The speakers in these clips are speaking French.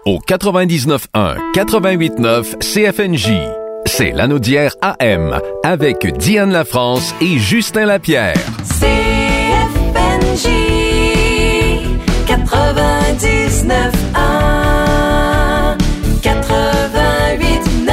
au 99.1, 88.9 CFNJ. C'est Lanaudière AM avec Diane Lafrance et Justin Lapierre. CFNJ 99.1 88.9.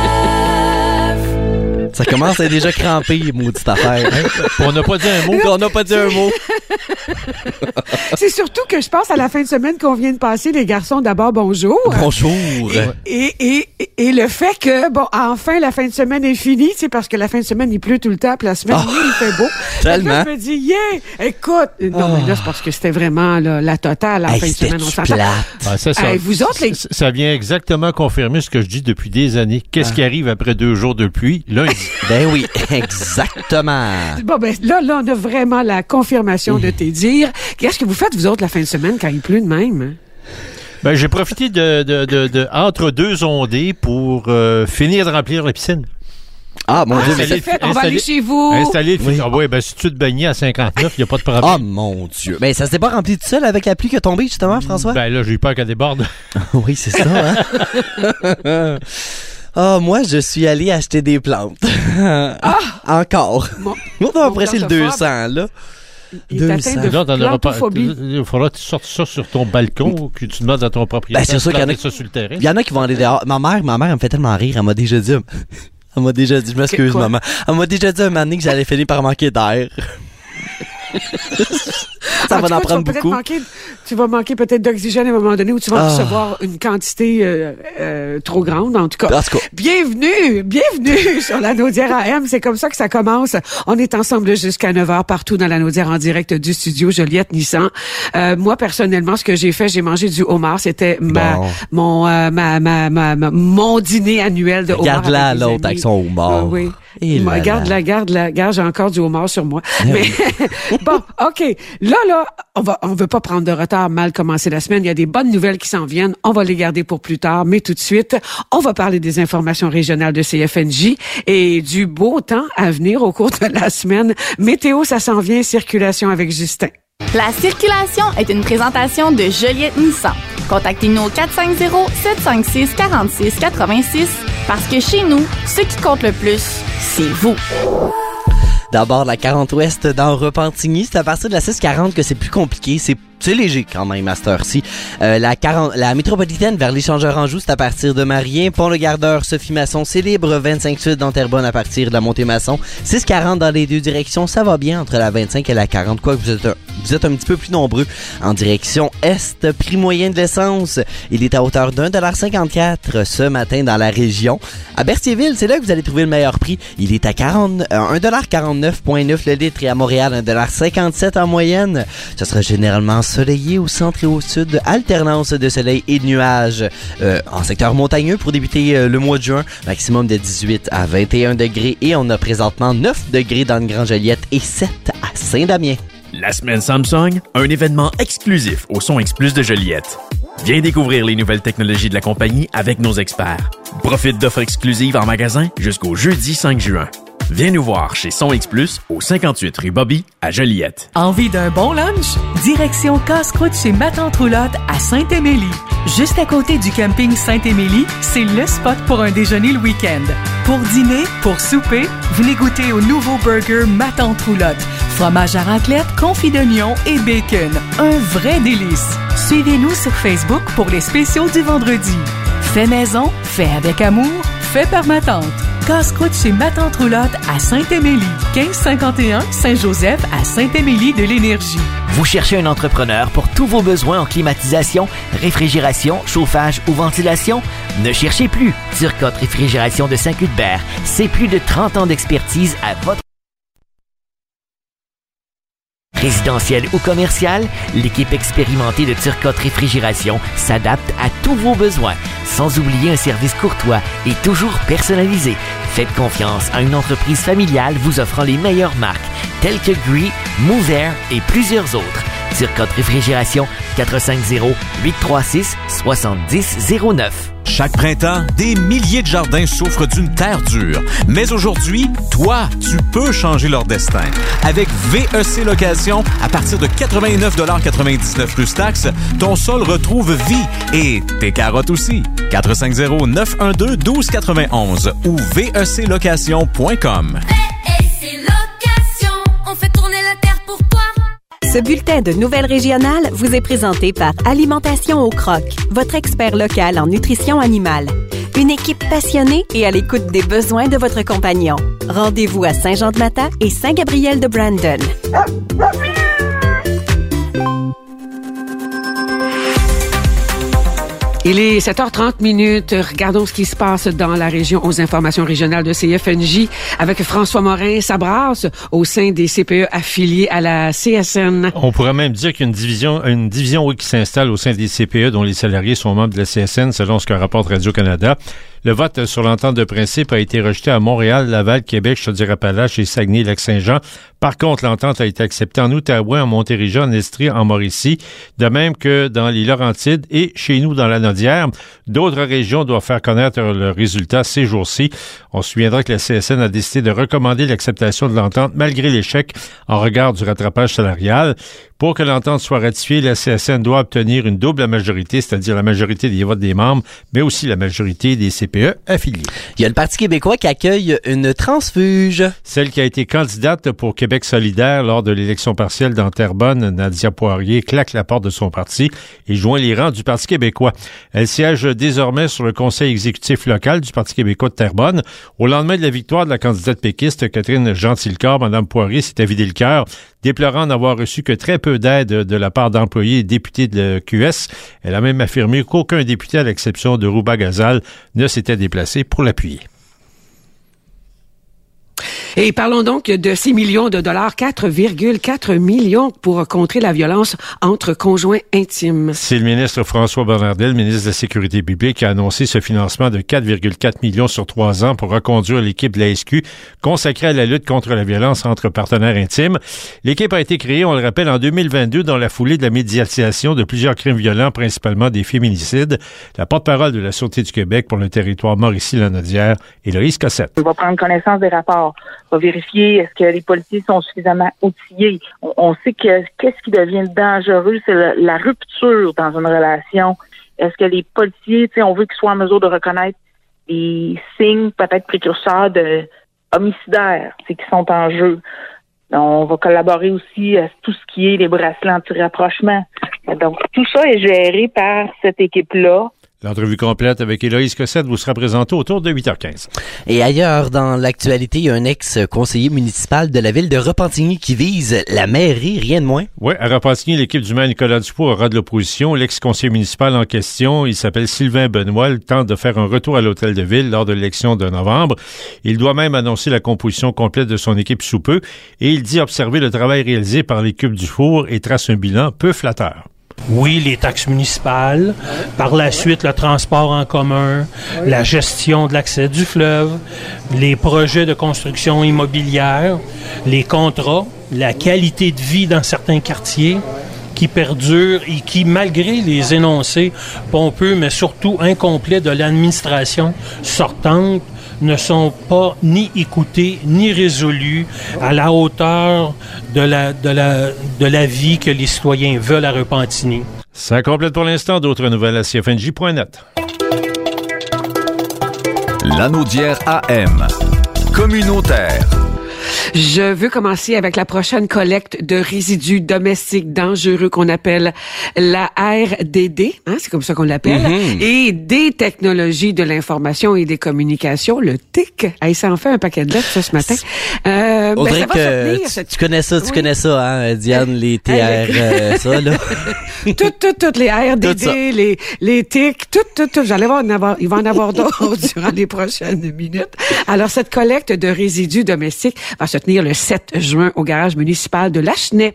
Ça commence à être déjà crampé, maudite affaire. Hein? On n'a pas dit un mot. On n'a pas dit un mot. C'est surtout que je pense à la fin de semaine qu'on vient de passer, les garçons, d'abord, bonjour. Bonjour. Et le fait que, bon, enfin, la fin de semaine est finie, c'est parce que la fin de semaine, il pleut tout le temps, puis la semaine, il fait beau. Tellement. Là, je me dis, écoute. Non, mais là, c'est parce que c'était vraiment là, la totale, en fin de semaine, on s'entend. Vous autres, ça vient exactement confirmer ce que je dis depuis des années. Qu'est-ce qui arrive après 2 jours de pluie? Lundi. Ben oui, exactement. Bon, ben là, on a vraiment la confirmation de tes dires. Qu'est-ce que vous faites, vous autres, la fin de semaine, quand il pleut de même? Ben, j'ai profité de entre deux ondées pour finir de remplir la piscine. Ah, mon Dieu. On va aller chez vous. Installer le filtre. Oui, ben, si tu te baignais à 59, il n'y a pas de problème. Ah, mon Dieu. Ben, ça s'était pas rempli tout seul avec la pluie qui a tombé, justement, François? Ben, là, j'ai eu peur qu'elle déborde. Oui, c'est ça, hein? Ah, moi, je suis allé acheter des plantes. Encore. On va presser le 200, là. Il est atteint de plantophobie. Il faudra que tu sortes ça sur ton balcon, que tu demandes à ton propriétaire c'est sûr qu'il y en a ça sur le terrain. Il y en a qui vont aller dehors. Ma mère, elle me fait tellement rire. Elle m'a déjà dit, je m'excuse, maman. Elle m'a déjà dit un moment donné que j'allais finir par manquer d'air. Ça va en prendre beaucoup. Tu vas manquer peut-être d'oxygène à un moment donné où tu vas recevoir une quantité trop grande, en tout cas. Bienvenue sur la Naudière AM. C'est comme ça que ça commence. On est ensemble jusqu'à 9h partout dans la Naudière en direct du studio Joliette Nissan. Moi, personnellement, ce que j'ai fait, j'ai mangé du homard. C'était mon dîner annuel de homard. Garde-la l'autre avec son homard. Oui. Garde, j'ai encore du homard sur moi. Mais bon, OK. Là, on veut pas prendre de retard, mal commencer la semaine. Il y a des bonnes nouvelles qui s'en viennent. On va les garder pour plus tard. Mais tout de suite, on va parler des informations régionales de CFNJ et du beau temps à venir au cours de la semaine. Météo, ça s'en vient. Circulation avec Justin. La circulation est une présentation de Joliette Nissan. Contactez-nous au 450-756-4686 parce que chez nous, ce qui compte le plus, c'est vous. D'abord, la 40 Ouest dans Repentigny, c'est à partir de la 640 que c'est plus compliqué. C'est léger quand même à cette heure-ci. La métropolitaine vers l'échangeur Anjou, c'est à partir de Marien. Pont-le-Gardeur, Sophie Masson, c'est libre. 25 Sud dans Terrebonne à partir de la Montée-Masson. 640 dans les deux directions, ça va bien entre la 25 et la 40. Quoi que vous êtes un petit peu plus nombreux. En direction Est, prix moyen de l'essence, il est à hauteur d'1,54$ ce matin dans la région. À Berthierville, c'est là que vous allez trouver le meilleur prix. Il est à 1,49,9 le litre et à Montréal, 1,57$ en moyenne. Ce sera généralement soleillé au centre et au sud, alternance de soleil et de nuages en secteur montagneux pour débuter le mois de juin, maximum de 18 à 21 degrés et on a présentement 9 degrés dans le Grand Joliette et 7 à Saint-Damien. La semaine Samsung, un événement exclusif au Son X Plus de Joliette. Viens découvrir les nouvelles technologies de la compagnie avec nos experts. Profite d'offres exclusives en magasin jusqu'au jeudi 5 juin. Viens nous voir chez Son X Plus au 58 rue Bobby à Joliette. Envie d'un bon lunch? Direction Casse-Croûte chez Ma Tante Roulotte à Saint-Émilie. Juste à côté du camping Saint-Émilie, c'est le spot pour un déjeuner le week-end. Pour dîner, pour souper, venez goûter au nouveau burger Ma Tante Roulotte. Fromage à raclette, confit d'oignon et bacon. Un vrai délice. Suivez-nous sur Facebook pour les spéciaux du vendredi. Fait maison, fait avec amour, fait par ma tante. Casse-croûte chez Ma Tante Roulotte à Saint-Émilie. 1551 Saint-Joseph à Saint-Émilie de l'Énergie. Vous cherchez un entrepreneur pour tous vos besoins en climatisation, réfrigération, chauffage ou ventilation? Ne cherchez plus. Turcotte Réfrigération de Saint-Cuthbert. C'est plus de 30 ans d'expertise à votre résidentiel ou commercial, l'équipe expérimentée de Turcotte Réfrigération s'adapte à tous vos besoins, sans oublier un service courtois et toujours personnalisé. Faites confiance à une entreprise familiale vous offrant les meilleures marques, telles que Gree, Move Air et plusieurs autres. Turcotte Réfrigération, 450-836-7009. Chaque printemps, des milliers de jardins souffrent d'une terre dure. Mais aujourd'hui, toi, tu peux changer leur destin. Avec VEC Location, à partir de 89,99 plus taxes, ton sol retrouve vie et tes carottes aussi. 450-912-1291 ou veclocation.com. VEC Location, on fait tourner la terre pour toi. Ce bulletin de nouvelles régionales vous est présenté par Alimentation au Croc, votre expert local en nutrition animale. Une équipe passionnée et à l'écoute des besoins de votre compagnon. Rendez-vous à Saint-Jean-de-Matha et Saint-Gabriel-de-Brandon. Il est 7h30. Regardons ce qui se passe dans la région aux informations régionales de CFNJ avec François Morin. Ça brasse au sein des CPE affiliés à la CSN. On pourrait même dire qu'il y a une division qui s'installe au sein des CPE dont les salariés sont membres de la CSN selon ce que rapporte Radio-Canada. Le vote sur l'entente de principe a été rejeté à Montréal, Laval, Québec, Chaudière-Appalaches et Saguenay-Lac-Saint-Jean. Par contre, l'entente a été acceptée en Outaouais, en Montérégie, en Estrie, en Mauricie, de même que dans les Laurentides et chez nous dans la Naudière. D'autres régions doivent faire connaître leurs résultats ces jours-ci. On se souviendra que la CSN a décidé de recommander l'acceptation de l'entente malgré l'échec en regard du rattrapage salarial. Pour que l'entente soit ratifiée, la CSN doit obtenir une double majorité, c'est-à-dire la majorité des votes des membres, mais aussi la majorité des CPE affiliés. Il y a le Parti québécois qui accueille une transfuge. Celle qui a été candidate pour Québec solidaire lors de l'élection partielle dans Terrebonne, Nadia Poirier, claque la porte de son parti et joint les rangs du Parti québécois. Elle siège désormais sur le conseil exécutif local du Parti québécois de Terrebonne. Au lendemain de la victoire de la candidate péquiste Catherine Gentilcorps, Mme Poirier s'est vidé le cœur, déplorant n'avoir reçu que très peu d'aide de la part d'employés et députés de QS. Elle a même affirmé qu'aucun député, à l'exception de Rouba Gazal, ne s'était déplacé pour l'appuyer. Et parlons donc de 6 millions de dollars, 4,4 millions pour contrer la violence entre conjoints intimes. C'est le ministre François Bonnardel, ministre de la Sécurité publique, qui a annoncé ce financement de 4,4 millions sur 3 ans pour reconduire l'équipe de la SQ consacrée à la lutte contre la violence entre partenaires intimes. L'équipe a été créée, on le rappelle, en 2022 dans la foulée de la médiatisation de plusieurs crimes violents, principalement des féminicides. La porte-parole de la Sûreté du Québec pour le territoire Mauricie-Lanaudière, Héloïse Cossette. On va prendre connaissance des rapports. On va vérifier est-ce que les policiers sont suffisamment outillés. On sait que qu'est-ce qui devient dangereux, c'est la rupture dans une relation. Est-ce que les policiers, on veut qu'ils soient en mesure de reconnaître les signes peut-être précurseurs de homicidaires, qui sont en jeu. On va collaborer aussi à tout ce qui est les bracelets anti-rapprochement. Donc, tout ça est géré par cette équipe-là. L'entrevue complète avec Héloïse Cossette vous sera présentée autour de 8h15. Et ailleurs, dans l'actualité, il y a un ex-conseiller municipal de la ville de Repentigny qui vise la mairie, rien de moins. Oui, à Repentigny, l'équipe du maire Nicolas Dufour aura de l'opposition. L'ex-conseiller municipal en question, il s'appelle Sylvain Benoît, il tente de faire un retour à l'hôtel de ville lors de l'élection de novembre. Il doit même annoncer la composition complète de son équipe sous peu et il dit observer le travail réalisé par l'équipe Dufour et trace un bilan peu flatteur. Oui, les taxes municipales, par la suite le transport en commun, la gestion de l'accès du fleuve, les projets de construction immobilière, les contrats, la qualité de vie dans certains quartiers qui perdurent et qui, malgré les énoncés pompeux, mais surtout incomplets de l'administration sortante, ne sont pas ni écoutés ni résolus à la hauteur de la vie que les citoyens veulent à Repentigny. Ça complète pour l'instant. D'autres nouvelles à CFNJ.net. Lanaudière AM. Communautaire. Je veux commencer avec la prochaine collecte de résidus domestiques dangereux qu'on appelle la RDD, c'est comme ça qu'on l'appelle, et des technologies de l'information et des communications, le TIC. Ça en fait un paquet de lettres, ça, ce matin. Audrey, tu connais ça, Diane, les TR, ça, là. Toutes les RDD, les TIC, tout. Il va en avoir d'autres durant les prochaines minutes. Alors, cette collecte de résidus domestiques va se tenir le 7 juin au garage municipal de Lachenay,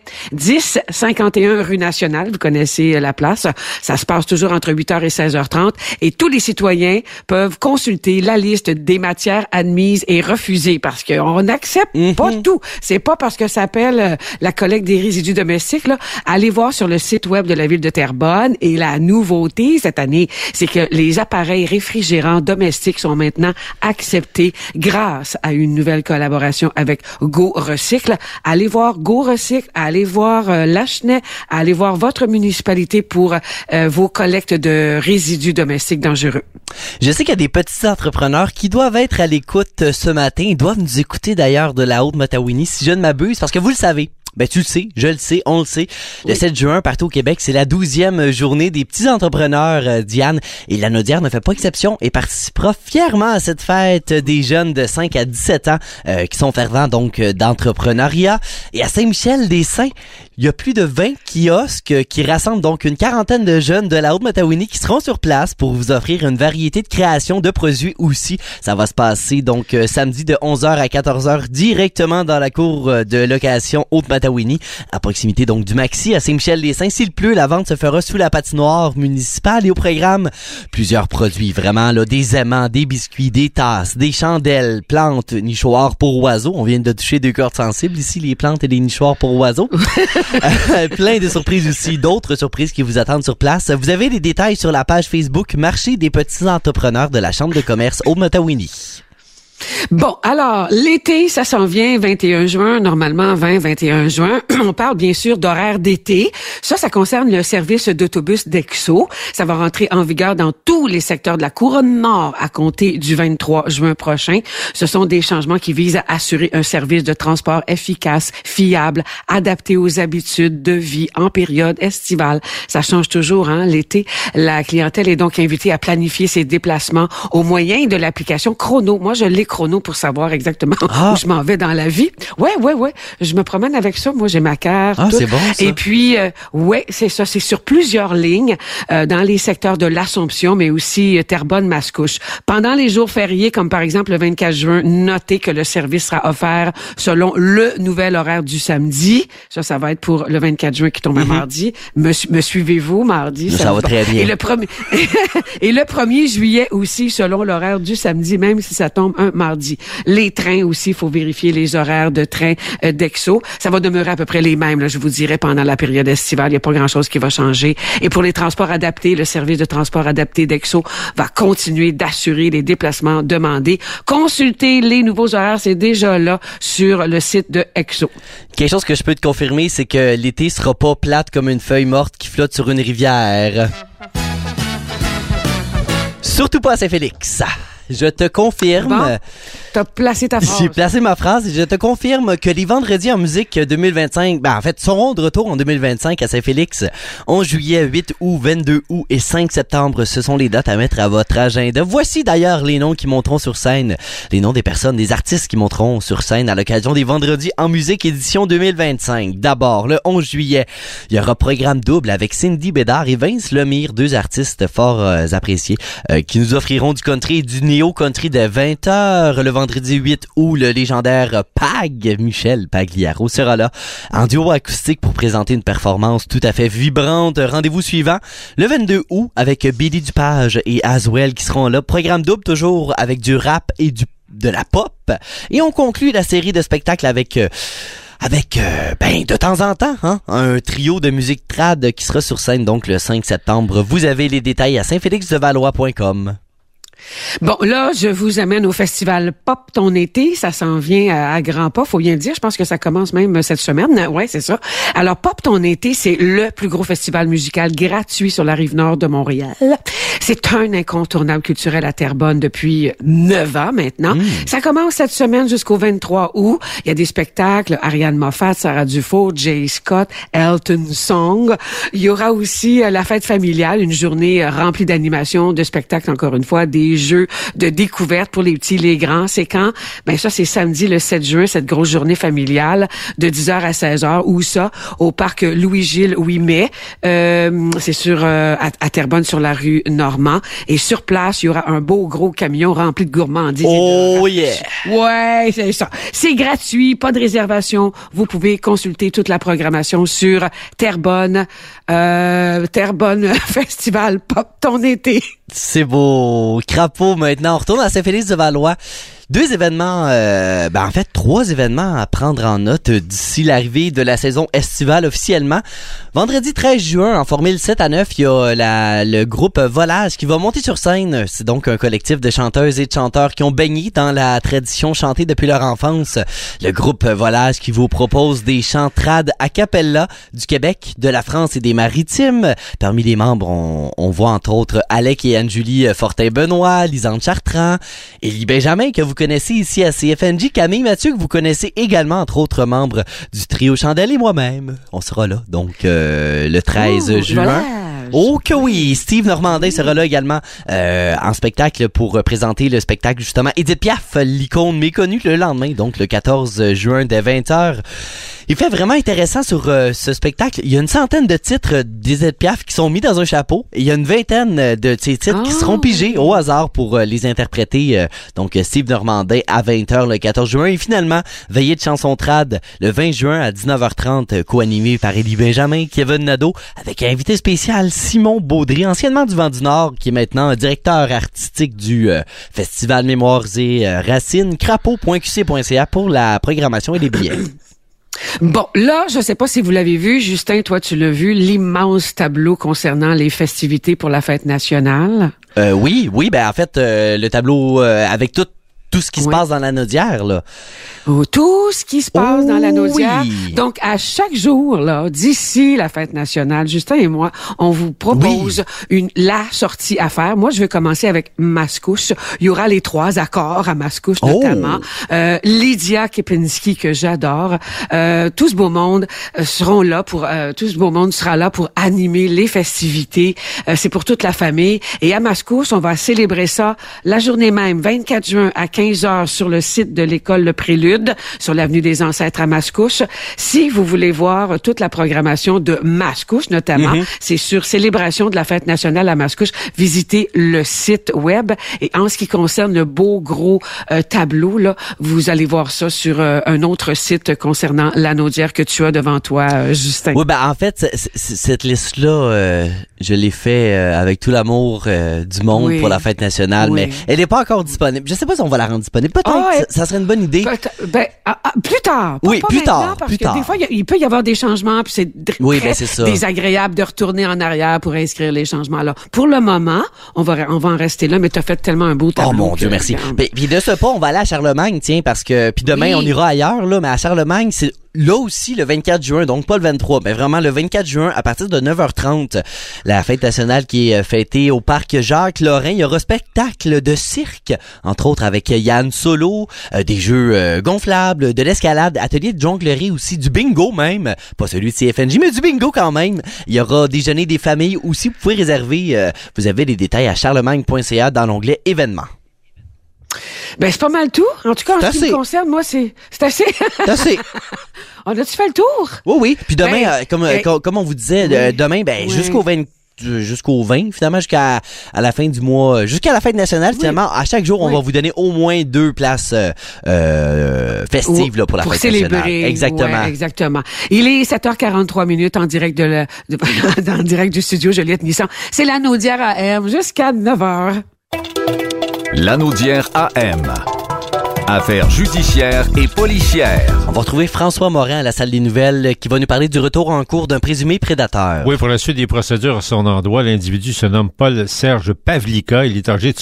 1051 rue Nationale. Vous connaissez la place. Ça se passe toujours entre 8h et 16h30 et tous les citoyens peuvent consulter la liste des matières admises et refusées parce qu'on n'accepte pas tout. C'est pas parce que ça s'appelle la collecte des résidus domestiques, là. Allez voir sur le site web de la ville de Terrebonne et la nouveauté cette année, c'est que les appareils réfrigérants domestiques sont maintenant acceptés grâce à une nouvelle collaboration avec Go Recycle. Allez voir Go Recycle, allez voir Lachenay, allez voir votre municipalité pour vos collectes de résidus domestiques dangereux. Je sais qu'il y a des petits entrepreneurs qui doivent être à l'écoute ce matin. Ils doivent nous écouter d'ailleurs de la Haute-Matawini, si je ne m'abuse, parce que vous le savez. Ben, tu le sais, je le sais, on le sait. Le 7 juin, partout au Québec, c'est la 12e journée des petits entrepreneurs, Diane. Et la Naudière ne fait pas exception et participera fièrement à cette fête des jeunes de 5 à 17 ans qui sont fervents donc d'entrepreneuriat. Et à Saint-Michel-des-Saints, il y a plus de 20 kiosques qui rassemblent donc une quarantaine de jeunes de la Haute-Matawini qui seront sur place pour vous offrir une variété de créations de produits aussi. Ça va se passer donc samedi de 11h à 14h directement dans la cour de location Haute-Matawini, à proximité donc du Maxi à Saint-Michel-des-Saints. S'il pleut, la vente se fera sous la patinoire municipale et au programme plusieurs produits vraiment là, des aimants, des biscuits, des tasses, des chandelles, plantes, nichoirs pour oiseaux. On vient de toucher deux cordes sensibles ici, les plantes et les nichoirs pour oiseaux. Plein de surprises aussi, d'autres surprises qui vous attendent sur place. Vous avez les détails sur la page Facebook Marché des petits entrepreneurs de la Chambre de commerce Haute-Matawini. Bon, alors, l'été, ça s'en vient 21 juin, normalement 20-21 juin. On parle bien sûr d'horaire d'été. Ça concerne le service d'autobus d'Exo. Ça va rentrer en vigueur dans tous les secteurs de la Couronne Nord à compter du 23 juin prochain. Ce sont des changements qui visent à assurer un service de transport efficace, fiable, adapté aux habitudes de vie en période estivale. Ça change toujours, hein, l'été. La clientèle est donc invitée à planifier ses déplacements au moyen de l'application Chrono. Moi, je l'ai Chrono pour savoir exactement où je m'en vais dans la vie. Ouais. Je me promène avec ça. Moi, j'ai ma carte. Ah, c'est bon, ça. Et puis, c'est ça. C'est sur plusieurs lignes dans les secteurs de l'Assomption, mais aussi Terrebonne-Mascouche. Pendant les jours fériés, comme par exemple le 24 juin, notez que le service sera offert selon le nouvel horaire du samedi. Ça va être pour le 24 juin qui tombe à mardi. Me suivez-vous, mardi? Ça va très bien. Et le 1er juillet aussi, selon l'horaire du samedi, même si ça tombe un mardi. Les trains aussi, il faut vérifier les horaires de train d'Exo. Ça va demeurer à peu près les mêmes, là, je vous dirais, pendant la période estivale. Il n'y a pas grand-chose qui va changer. Et pour les transports adaptés, le service de transport adapté d'Exo va continuer d'assurer les déplacements demandés. Consultez les nouveaux horaires, c'est déjà là sur le site de Exo. Quelque chose que je peux te confirmer, c'est que l'été sera pas plate comme une feuille morte qui flotte sur une rivière. Surtout pas à Saint-Félix. Je te confirme. Bon, t'as placé ta phrase. J'ai placé ma phrase et je te confirme que les vendredis en musique 2025, en fait, seront de retour en 2025 à Saint-Félix. 11 juillet, 8 août, 22 août et 5 septembre. Ce sont les dates à mettre à votre agenda. Voici d'ailleurs les noms qui monteront sur scène. Les noms des personnes, des artistes qui monteront sur scène à l'occasion des vendredis en musique édition 2025. D'abord, le 11 juillet, il y aura programme double avec Cindy Bédard et Vince Lemire, deux artistes fort appréciés, qui nous offriront du country et du néo-country de 20h. Le vendredi 8 août, le légendaire Pag, Michel Pagliaro, sera là en duo acoustique pour présenter une performance tout à fait vibrante. Rendez-vous suivant, le 22 août, avec Billy Dupage et Aswell qui seront là. Programme double toujours avec du rap et de la pop. Et on conclut la série de spectacles avec de temps en temps, hein, un trio de musique trad qui sera sur scène donc le 5 septembre. Vous avez les détails à saintfélixdevalois.com. Bon, là, je vous amène au festival Pop ton été. Ça s'en vient à grands pas, faut bien le dire. Je pense que ça commence même cette semaine. Ouais, c'est ça. Alors, Pop ton été, c'est le plus gros festival musical gratuit sur la rive nord de Montréal. C'est un incontournable culturel à Terrebonne depuis 9 ans maintenant. Ça commence cette semaine jusqu'au 23 août. Il y a des spectacles, Ariane Moffat, Sarah Dufault, Jay Scott, Elton Song. Il y aura aussi la fête familiale, une journée remplie d'animations, de spectacles, encore une fois, des des jeux de découverte pour les petits et les grands. C'est quand? Ben ça, c'est samedi le 7 juin, cette grosse journée familiale de 10h à 16h. Où ça? Au parc Louis-Gilles Ouimet. C'est sur à Terrebonne, sur la rue Normand. Et sur place, il y aura un beau gros camion rempli de gourmandises. Oh yeah! Ouais, c'est ça. C'est gratuit, pas de réservation. Vous pouvez consulter toute la programmation sur Terrebonne Festival Pop ton été. C'est beau. Crapaud maintenant. On retourne à Saint-Félix-de-Valois. 2 événements, en fait 3 événements à prendre en note d'ici l'arrivée de la saison estivale officiellement. Vendredi 13 juin, en formule 7 à 9, il y a le groupe Volage qui va monter sur scène. C'est donc un collectif de chanteuses et de chanteurs qui ont baigné dans la tradition chantée depuis leur enfance. Le groupe Volage qui vous propose des chants trad a cappella du Québec, de la France et des Maritimes. Parmi les membres, on voit entre autres Alec et Anne-Julie Fortin-Benoît, Lisande Chartrand, Élie Benjamin que vous connaissez ici à CFNJ, Camille Mathieu que vous connaissez également entre autres membres du trio Chandelle et moi-même. On sera là donc le 13 juin. Voilà. Oh que oui! Steve Normandin sera là également en spectacle pour présenter le spectacle justement Édith Piaf, l'icône méconnue, le lendemain, donc le 14 juin dès 20h. Il fait vraiment intéressant sur ce spectacle. Il y a une centaine de titres d'Édith Piaf qui sont mis dans un chapeau. Et il y a une vingtaine de ces titres qui seront pigés au hasard pour les interpréter. Donc Steve Normandin à 20h le 14 juin. Et finalement, veillée de chansons trad le 20 juin à 19h30, co-animé par Élie Benjamin, Kevin Nadeau, avec un invité spécial Simon Baudry, anciennement du Vent du Nord, qui est maintenant directeur artistique du Festival Mémoires et Racines. Crapaud.qc.ca pour la programmation et les billets. Bon, là, je sais pas si vous l'avez vu, Justin, toi tu l'as vu, l'immense tableau concernant les festivités pour la fête nationale. Oui, en fait, le tableau avec tout ce qui se passe dans la Naudière, là. Tout ce qui se passe dans la Naudière. Oui. Donc, à chaque jour, là, d'ici la fête nationale, Justin et moi, on vous propose la sortie à faire. Moi, je vais commencer avec Mascouche. Il y aura les 3 accords à Mascouche, notamment. Lydia Kepinski, que j'adore. Tout ce beau monde seront là tout ce beau monde sera là pour animer les festivités. C'est pour toute la famille. Et à Mascouche, on va célébrer ça la journée même, 24 juin à 15h sur le site de l'école Le Prélude, sur l'avenue des Ancêtres à Mascouche. Si vous voulez voir toute la programmation de Mascouche, notamment, c'est sur Célébration de la Fête nationale à Mascouche. Visitez le site web. Et en ce qui concerne le beau gros tableau, là, vous allez voir ça sur un autre site concernant la Naudière que tu as devant toi, Justin. Oui, en fait, cette liste-là, je l'ai fait avec tout l'amour du monde pour la Fête nationale, mais elle n'est pas encore disponible. Je sais pas si on va la rendre disponible. Peut-être, ça serait une bonne idée. Plus tard. Plus tard. Parce que des fois, il peut y avoir des changements, puis c'est très désagréable de retourner en arrière pour inscrire les changements-là. Pour le moment, on va en rester là, mais tu as fait tellement un beau tableau. Oh mon Dieu, merci. Puis de ce pas, on va aller à Charlemagne, tiens, parce que puis demain, on ira ailleurs, là, mais à Charlemagne, c'est là aussi le 24 juin, donc pas le 23, mais vraiment le 24 juin à partir de 9h30, la fête nationale qui est fêtée au parc Jacques-Lorrain. Il y aura spectacle de cirque, entre autres avec Yann Solo, des jeux gonflables, de l'escalade, atelier de jonglerie aussi, du bingo même, pas celui de CFNJ, mais du bingo quand même. Il y aura déjeuner des familles aussi, vous pouvez réserver, vous avez les détails à charlemagne.ca dans l'onglet événements. C'est pas mal tout. En tout cas, en ce qui me concerne, moi, c'est assez. C'est assez. On a-tu fait le tour? Oui. Puis demain, comme on vous disait, demain, jusqu'au 20, finalement, jusqu'à la fin du mois, jusqu'à la fête nationale, finalement, à chaque jour, on va vous donner au moins 2 places festives là, pour la fête nationale. Pour célébrer. Exactement. Ouais, exactement. Il est 7h43 en direct en direct du studio Joliette Nissan. C'est la Naudière AM jusqu'à 9h. La Naudière AM. Affaires judiciaires et policières. On va retrouver François Morin à la salle des nouvelles qui va nous parler du retour en cours d'un présumé prédateur. Oui, pour la suite des procédures à son endroit, l'individu se nomme Paul-Serge Pavlika. Il est âgé de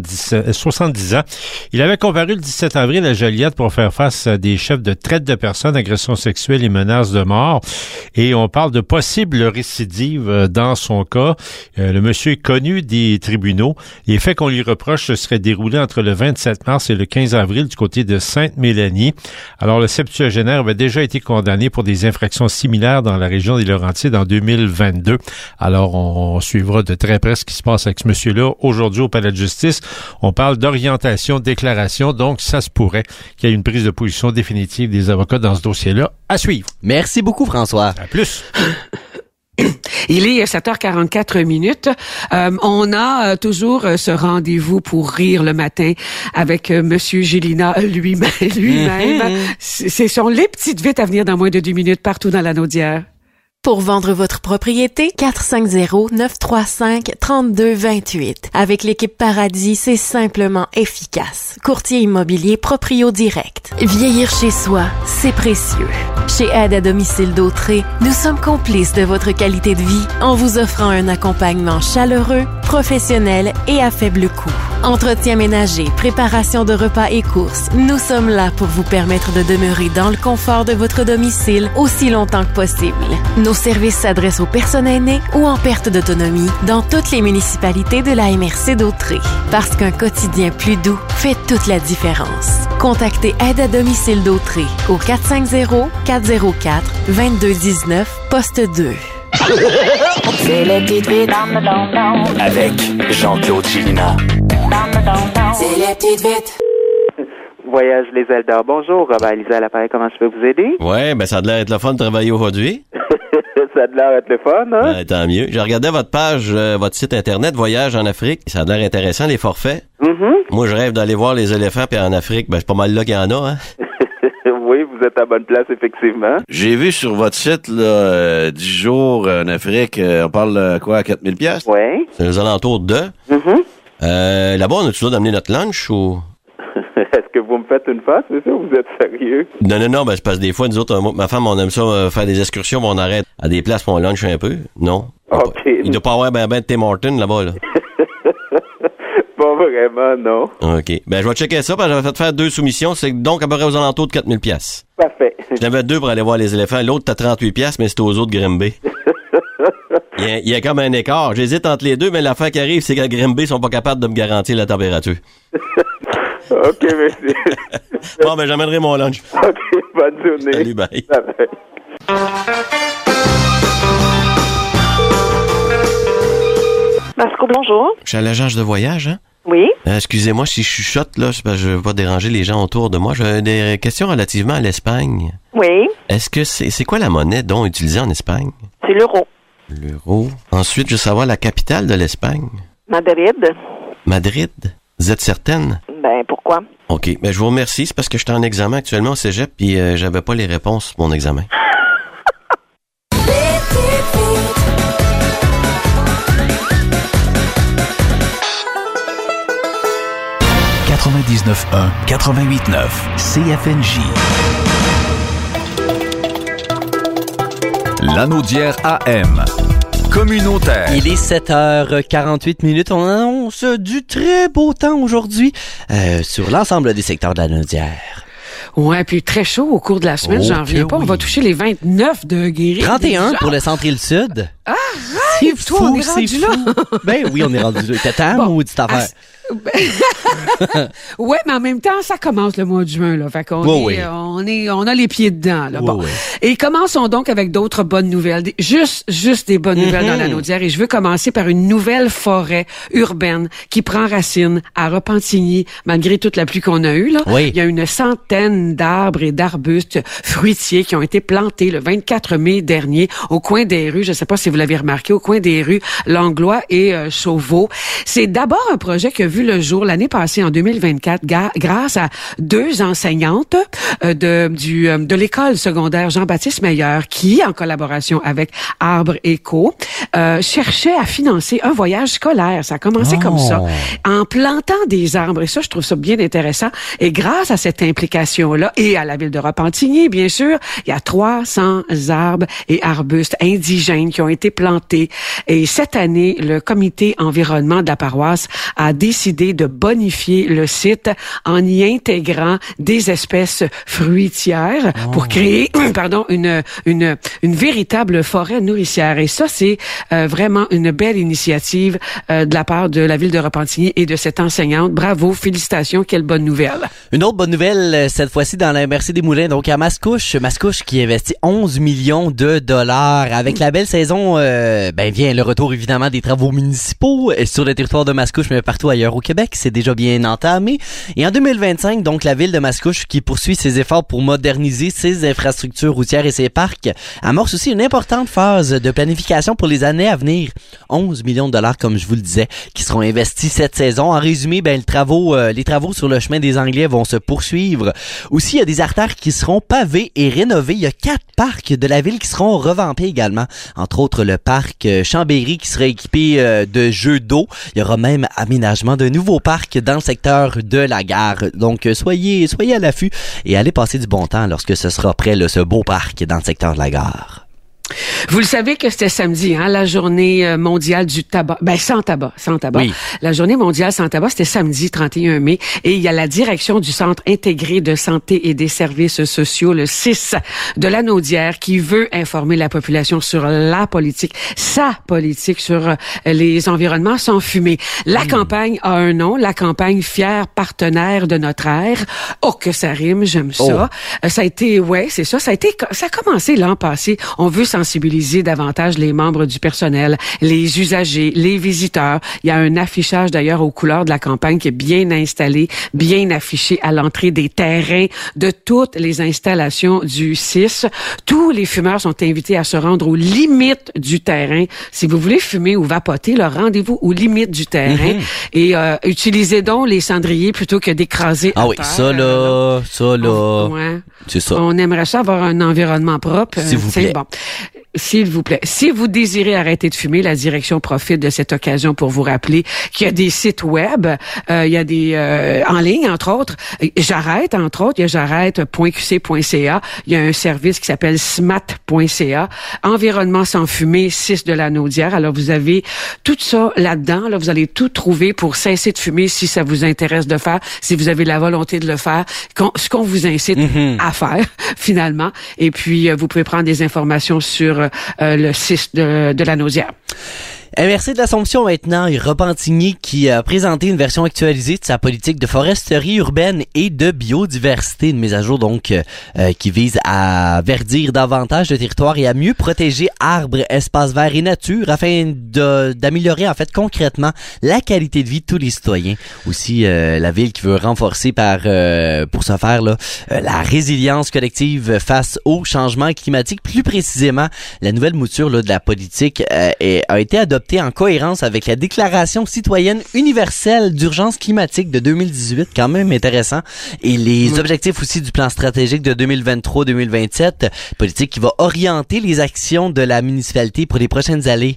70 ans. Il avait comparu le 17 avril à Joliette pour faire face à des chefs de traite de personnes, agressions sexuelles et menaces de mort. Et on parle de possible récidive dans son cas. Le monsieur est connu des tribunaux. Les faits qu'on lui reproche se seraient déroulés entre le 27 mars et le 15 avril du côté de Sainte-Mélanie. Alors, le septuagénaire avait déjà été condamné pour des infractions similaires dans la région des Laurentides en 2022. Alors, on suivra de très près ce qui se passe avec ce monsieur-là aujourd'hui au Palais de justice. On parle d'orientation, déclaration, donc ça se pourrait qu'il y ait une prise de position définitive des avocats dans ce dossier-là. À suivre. Merci beaucoup, François. À plus. Il est 7h44. On a toujours ce rendez-vous pour rire le matin avec Monsieur Gélina lui-même. C'est sur les petites vites à venir dans moins de 10 minutes partout dans la Naudière. Pour vendre votre propriété, 450-935-3228. Avec l'équipe Paradis, c'est simplement efficace. Courtier immobilier Proprio Direct. Vieillir chez soi, c'est précieux. Chez Aide à domicile d'Autré, nous sommes complices de votre qualité de vie en vous offrant un accompagnement chaleureux, professionnel et à faible coût. Entretien ménager, préparation de repas et courses, nous sommes là pour vous permettre de demeurer dans le confort de votre domicile aussi longtemps que possible. Nos services s'adressent aux personnes aînées ou en perte d'autonomie dans toutes les municipalités de la MRC d'Autré. Parce qu'un quotidien plus doux fait toute la différence. Contactez Aide à domicile d'Autré au 450-404-2219, poste 2. C'est les petites vites avec Jean-Claude Gélina. C'est les petites vites. Voyage les Eldar. Bonjour, Robert Lisa à l'appareil. Comment je peux vous aider? Ouais, ben ça a l'air d'être le fun de travailler aujourd'hui. Ça a l'air d'être le fun, hein? Ben, tant mieux. J'ai regardé votre page, votre site internet Voyage en Afrique. Ça a l'air intéressant, les forfaits. Moi, je rêve d'aller voir les éléphants, puis en Afrique, ben c'est pas mal là qu'il y en a, hein? Oui, vous êtes à bonne place, effectivement. J'ai vu sur votre site, là, 10 jours en Afrique, on parle quoi, à 4000 $? Oui. C'est aux alentours de. Là-bas, on a-tu le droit d'amener notre lunch ou? Est-ce que vous me faites une face, c'est ça, ou vous êtes sérieux? Non, ben c'est parce que des fois, nous autres, ma femme, on aime ça faire des excursions, mais on arrête à des places pour on lunch un peu. Non. OK. Il doit pas avoir ben de Tim Hortons là-bas, là. Pas vraiment, non. OK. Ben, je vais checker ça, parce que j'avais fait faire 2 soumissions. C'est donc à peu près aux alentours de 4000 $. Parfait. J'en avais 2 pour aller voir les éléphants. L'autre, t'as 38 $, mais c'était aux autres Grimby. Il y a comme un écart. J'hésite entre les deux, mais l'affaire qui arrive, c'est que Grimby sont pas capables de me garantir la température. OK, merci. Bon, ben, j'amènerai mon lunch. OK, bonne journée. Salut, bye. Bye. Masco, bonjour. Je suis à l'agence de voyage, hein? Oui. Excusez-moi si je chuchote, là, c'est parce que je veux pas déranger les gens autour de moi. J'ai des questions relativement à l'Espagne. Oui. Est-ce que c'est quoi la monnaie dont utilisée en Espagne? C'est l'euro. L'euro. Ensuite, je veux savoir la capitale de l'Espagne. Madrid. Madrid? Vous êtes certaine? Ben, pourquoi? OK. Ben, je vous remercie. C'est parce que j'étais en examen actuellement au cégep puis j'avais pas les réponses pour mon examen. 99.1, 88.9, CFNJ. Lanaudière AM. Communautaire. Il est 7h48. On annonce du très beau temps aujourd'hui sur l'ensemble des secteurs de la Lanaudière. Ouais, puis très chaud au cours de la semaine, j'en reviens pas. Oui. On va toucher les 29 degrés. 31 déjà. pour le centre et le sud. Ah, c'est toi, fou, on est rendu là. Ben oui, on est rendu là. T'as ta maudite affaire. Ouais, mais en même temps, ça commence le mois de juin, là. Fait qu'on on a les pieds dedans, là. Bon. Et commençons donc avec d'autres bonnes nouvelles. Juste des bonnes nouvelles dans la Naudière. Et je veux commencer par une nouvelle forêt urbaine qui prend racine à Repentigny, malgré toute la pluie qu'on a eue, là. Oui. Il y a une centaine d'arbres et d'arbustes fruitiers qui ont été plantés le 24 mai dernier au coin des rues, je sais pas si vous l'avez remarqué, au coin des rues Langlois et Chauveau. C'est d'abord un projet qui a vu le jour l'année passée en 2024 grâce à 2 enseignantes de l'école secondaire Jean-Baptiste Meyer qui, en collaboration avec Arbre Éco, cherchait à financer un voyage scolaire. Ça a commencé comme ça, en plantant des arbres. Et ça, je trouve ça bien intéressant. Et grâce à cette implication-là, et à la ville de Repentigny, bien sûr, il y a 300 arbres et arbustes indigènes qui ont été plantés. Et cette année, le comité environnement de la paroisse a décidé de bonifier le site en y intégrant des espèces fruitières pour créer, une véritable forêt nourricière. Et ça, c'est vraiment une belle initiative de la part de la ville de Repentigny et de cette enseignante. Bravo, félicitations, quelle bonne nouvelle. Une autre bonne nouvelle, cette fois-ci dans la MRC des Moulins, donc à Mascouche. Mascouche qui investit 11 millions de dollars. Avec la belle saison, vient le retour évidemment des travaux municipaux sur le territoire de Mascouche, mais partout ailleurs au Québec. C'est déjà bien entamé. Et en 2025, donc la ville de Mascouche qui poursuit ses efforts pour moderniser ses infrastructures routières et ses parcs, amorce aussi une importante phase de planification pour les années à venir. 11 millions de dollars, comme je vous le disais, qui seront investis cette saison. En résumé, les travaux sur le chemin des Anglais vont se poursuivre. Aussi, il y a des artères qui seront pavées et rénovées. Il y a 4 parcs de la ville qui seront revampés également. Entre autres, le parc Chambéry qui sera équipé de jeux d'eau. Il y aura même aménagement de nouveaux parcs dans le secteur de la gare. Donc, soyez à l'affût et allez passer du bon temps lorsque ce sera prêt, ce beau parc dans le secteur de la gare. Vous le savez que c'était samedi, la journée mondiale du tabac. Sans tabac. Oui. La journée mondiale sans tabac, c'était samedi 31 mai. Et il y a la direction du Centre intégré de santé et des services sociaux, le CIS, de la Naudière, qui veut informer la population sur sa politique sur les environnements sans fumée. La campagne a un nom, la campagne Fier partenaire de notre ère. Oh, que ça rime, j'aime ça. Ça a été, ça a commencé l'an passé. On veut sensibiliser davantage les membres du personnel, les usagers, les visiteurs. Il y a un affichage d'ailleurs aux couleurs de la campagne qui est bien installé, bien affiché à l'entrée des terrains de toutes les installations du CIS. Tous les fumeurs sont invités à se rendre aux limites du terrain. Si vous voulez fumer ou vapoter, rendez-vous aux limites du terrain et utilisez donc les cendriers plutôt que d'écraser à terre. Ça là. C'est ça. On aimerait ça avoir un environnement propre. S'il vous plaît. Bon. S'il vous plaît. Si vous désirez arrêter de fumer, la direction profite de cette occasion pour vous rappeler qu'il y a des sites web, il y a des en ligne, entre autres. J'arrête, entre autres, il y a j'arrête.qc.ca. Il y a un service qui s'appelle smat.ca. Environnement sans fumée, 6 de la Naudière. Alors, vous avez tout ça là-dedans. Là, vous allez tout trouver pour cesser de fumer si ça vous intéresse de faire, si vous avez la volonté de le faire, ce qu'on vous incite à faire, finalement. Et puis, vous pouvez prendre des informations sur le site de la Naudière. MRC de l'Assomption maintenant et Repentigny qui a présenté une version actualisée de sa politique de foresterie urbaine et de biodiversité. Une mise à jour donc qui vise à verdir davantage le territoire et à mieux protéger arbres, espaces verts et nature afin d'améliorer en fait concrètement la qualité de vie de tous les citoyens. Aussi la ville qui veut renforcer pour ce faire la résilience collective face au changement climatique. Plus précisément, la nouvelle mouture de la politique a été adoptée en cohérence avec la Déclaration citoyenne universelle d'urgence climatique de 2018, quand même intéressant, et les objectifs aussi du plan stratégique de 2023-2027, politique qui va orienter les actions de la municipalité pour les prochaines années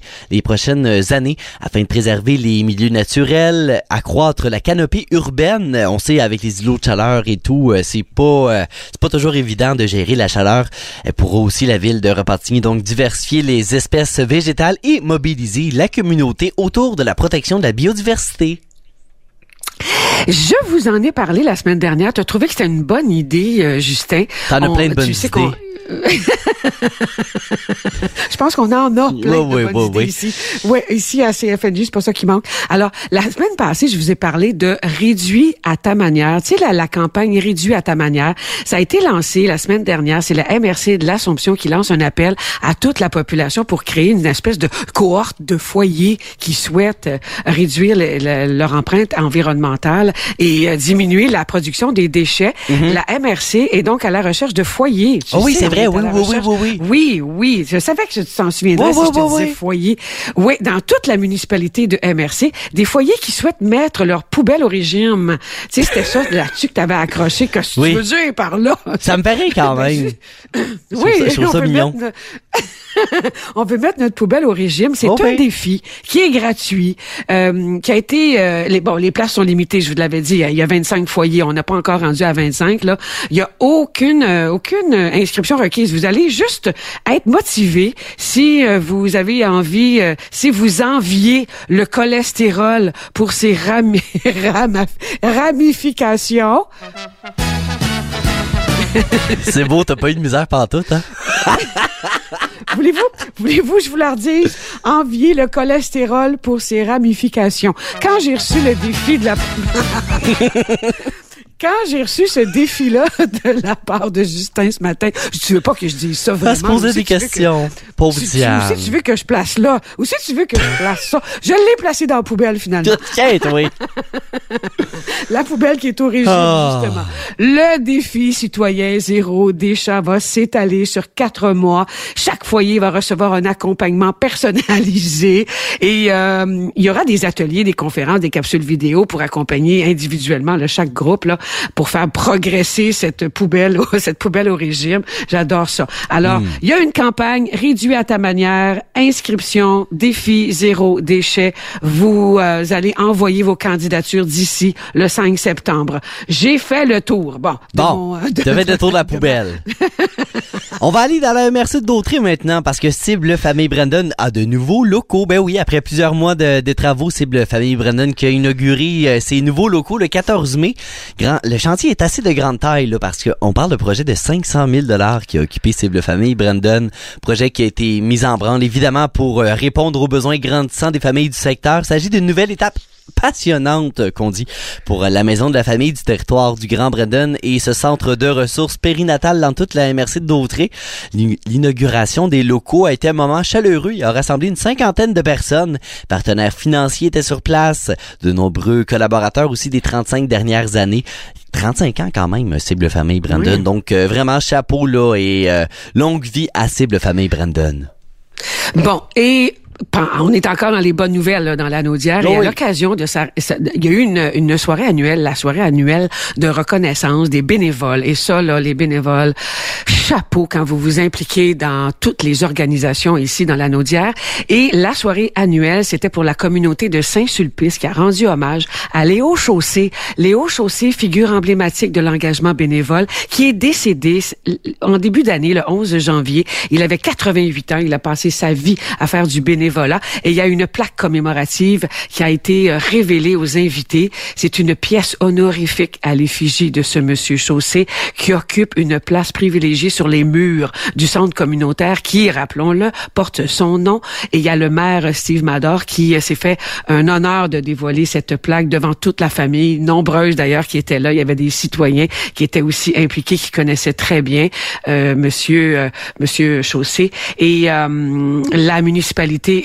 afin de préserver les milieux naturels, accroître la canopée urbaine. On sait avec les îlots de chaleur et tout, c'est pas toujours évident de gérer la chaleur. Pour aussi la ville de Repentigny donc diversifier les espèces végétales et mobiliser la communauté autour de la protection de la biodiversité. Je vous en ai parlé la semaine dernière. Tu as trouvé que c'était une bonne idée, Justin. T'en as plein de bonnes idées. Je pense qu'on en a plein de bonnes idées ici. Oui, ici à CFNJ, c'est pas ça qui manque. Alors, la semaine passée, je vous ai parlé de Réduis à ta manière. Tu sais, la campagne Réduis à ta manière, ça a été lancé la semaine dernière. C'est la MRC de l'Assomption qui lance un appel à toute la population pour créer une espèce de cohorte de foyers qui souhaitent réduire leur empreinte environnementale et diminuer la production des déchets. La MRC est donc à la recherche de foyers. C'est vrai, oui. Oui, je savais que tu t'en souviendrais si je te disais foyer. Oui, dans toute la municipalité de MRC, des foyers qui souhaitent mettre leur poubelle au régime. Tu sais, c'était ça là-dessus que tu avais accroché. Qu'est-ce que tu veux dire par là? Ça me paraît quand même. Oui, je trouve ça mignon. On veut mettre notre poubelle au régime. C'est un défi qui est gratuit, qui a été... les places sont limitées, je vous l'avais dit. Il y a 25 foyers. On n'a pas encore rendu à 25. Là. Il y a aucune inscription requise. Vous allez juste être motivé si vous avez envie, si vous enviez le cholestérol pour ses ramifications. C'est beau, t'as pas eu de misère pantoute, hein? Voulez-vous, je vous la redise? Envier le cholestérol pour ses ramifications. Quand j'ai reçu le défi de la... Quand j'ai reçu ce défi-là de la part de Justin ce matin, tu veux pas que je dise ça vraiment? Va se poser des questions. Pauvre Diane. Où tu veux que je place là? Où tu veux que je place ça? Je l'ai placé dans la poubelle, finalement. Quête, oui. La poubelle qui est au régime, justement. Le défi citoyen zéro déchet va s'étaler sur 4 mois. Chaque foyer va recevoir un accompagnement personnalisé et il y aura des ateliers, des conférences, des capsules vidéo pour accompagner individuellement chaque groupe là pour faire progresser cette poubelle au régime. J'adore ça. Alors, il y a une campagne réduit à ta manière, inscription, défi zéro déchet. Vous allez envoyer vos candidatures d'ici le 5 septembre. J'ai fait le tour. Tu as fait le tour de la poubelle. On va aller dans la MRC de Dautrey maintenant parce que Cible Famille Brandon a de nouveaux locaux. Ben oui, après plusieurs mois de travaux, Cible Famille Brandon qui a inauguré ses nouveaux locaux le 14 mai. Le chantier est assez de grande taille là, parce qu'on parle de projet de 500 000 $ qui a occupé Cible Famille Brandon. Projet qui a été mis en branle évidemment pour répondre aux besoins grandissants des familles du secteur. Il s'agit d'une nouvelle étape passionnante qu'on dit pour la maison de la famille du territoire du Grand Brandon et ce centre de ressources périnatales dans toute la MRC de Dautrey. L'inauguration des locaux a été un moment chaleureux. Il a rassemblé une 50aine de personnes. Partenaires financiers étaient sur place. De nombreux collaborateurs aussi des 35 dernières années. 35 ans quand même, Cible Famille Brandon. Oui. Donc vraiment chapeau là et longue vie à Cible Famille Brandon. Bon, et on est encore dans les bonnes nouvelles là, dans l'Anaudière et à l'occasion de ça, il y a eu une soirée annuelle, la soirée annuelle de reconnaissance des bénévoles. Et ça, là, les bénévoles, chapeau quand vous vous impliquez dans toutes les organisations ici dans l'Anaudière. Et la soirée annuelle, c'était pour la communauté de Saint-Sulpice qui a rendu hommage à Léo Chaussé. Léo Chaussé, figure emblématique de l'engagement bénévole, qui est décédé en début d'année, le 11 janvier. Il avait 88 ans. Il a passé sa vie à faire du bénévolat. Et il y a une plaque commémorative qui a été révélée aux invités. C'est une pièce honorifique à l'effigie de ce monsieur Chaussé qui occupe une place privilégiée sur les murs du centre communautaire qui, rappelons-le, porte son nom. Et il y a le maire Steve Mador qui s'est fait un honneur de dévoiler cette plaque devant toute la famille, nombreuse d'ailleurs qui était là. Il y avait des citoyens qui étaient aussi impliqués, qui connaissaient très bien monsieur Chaussé. Et la municipalité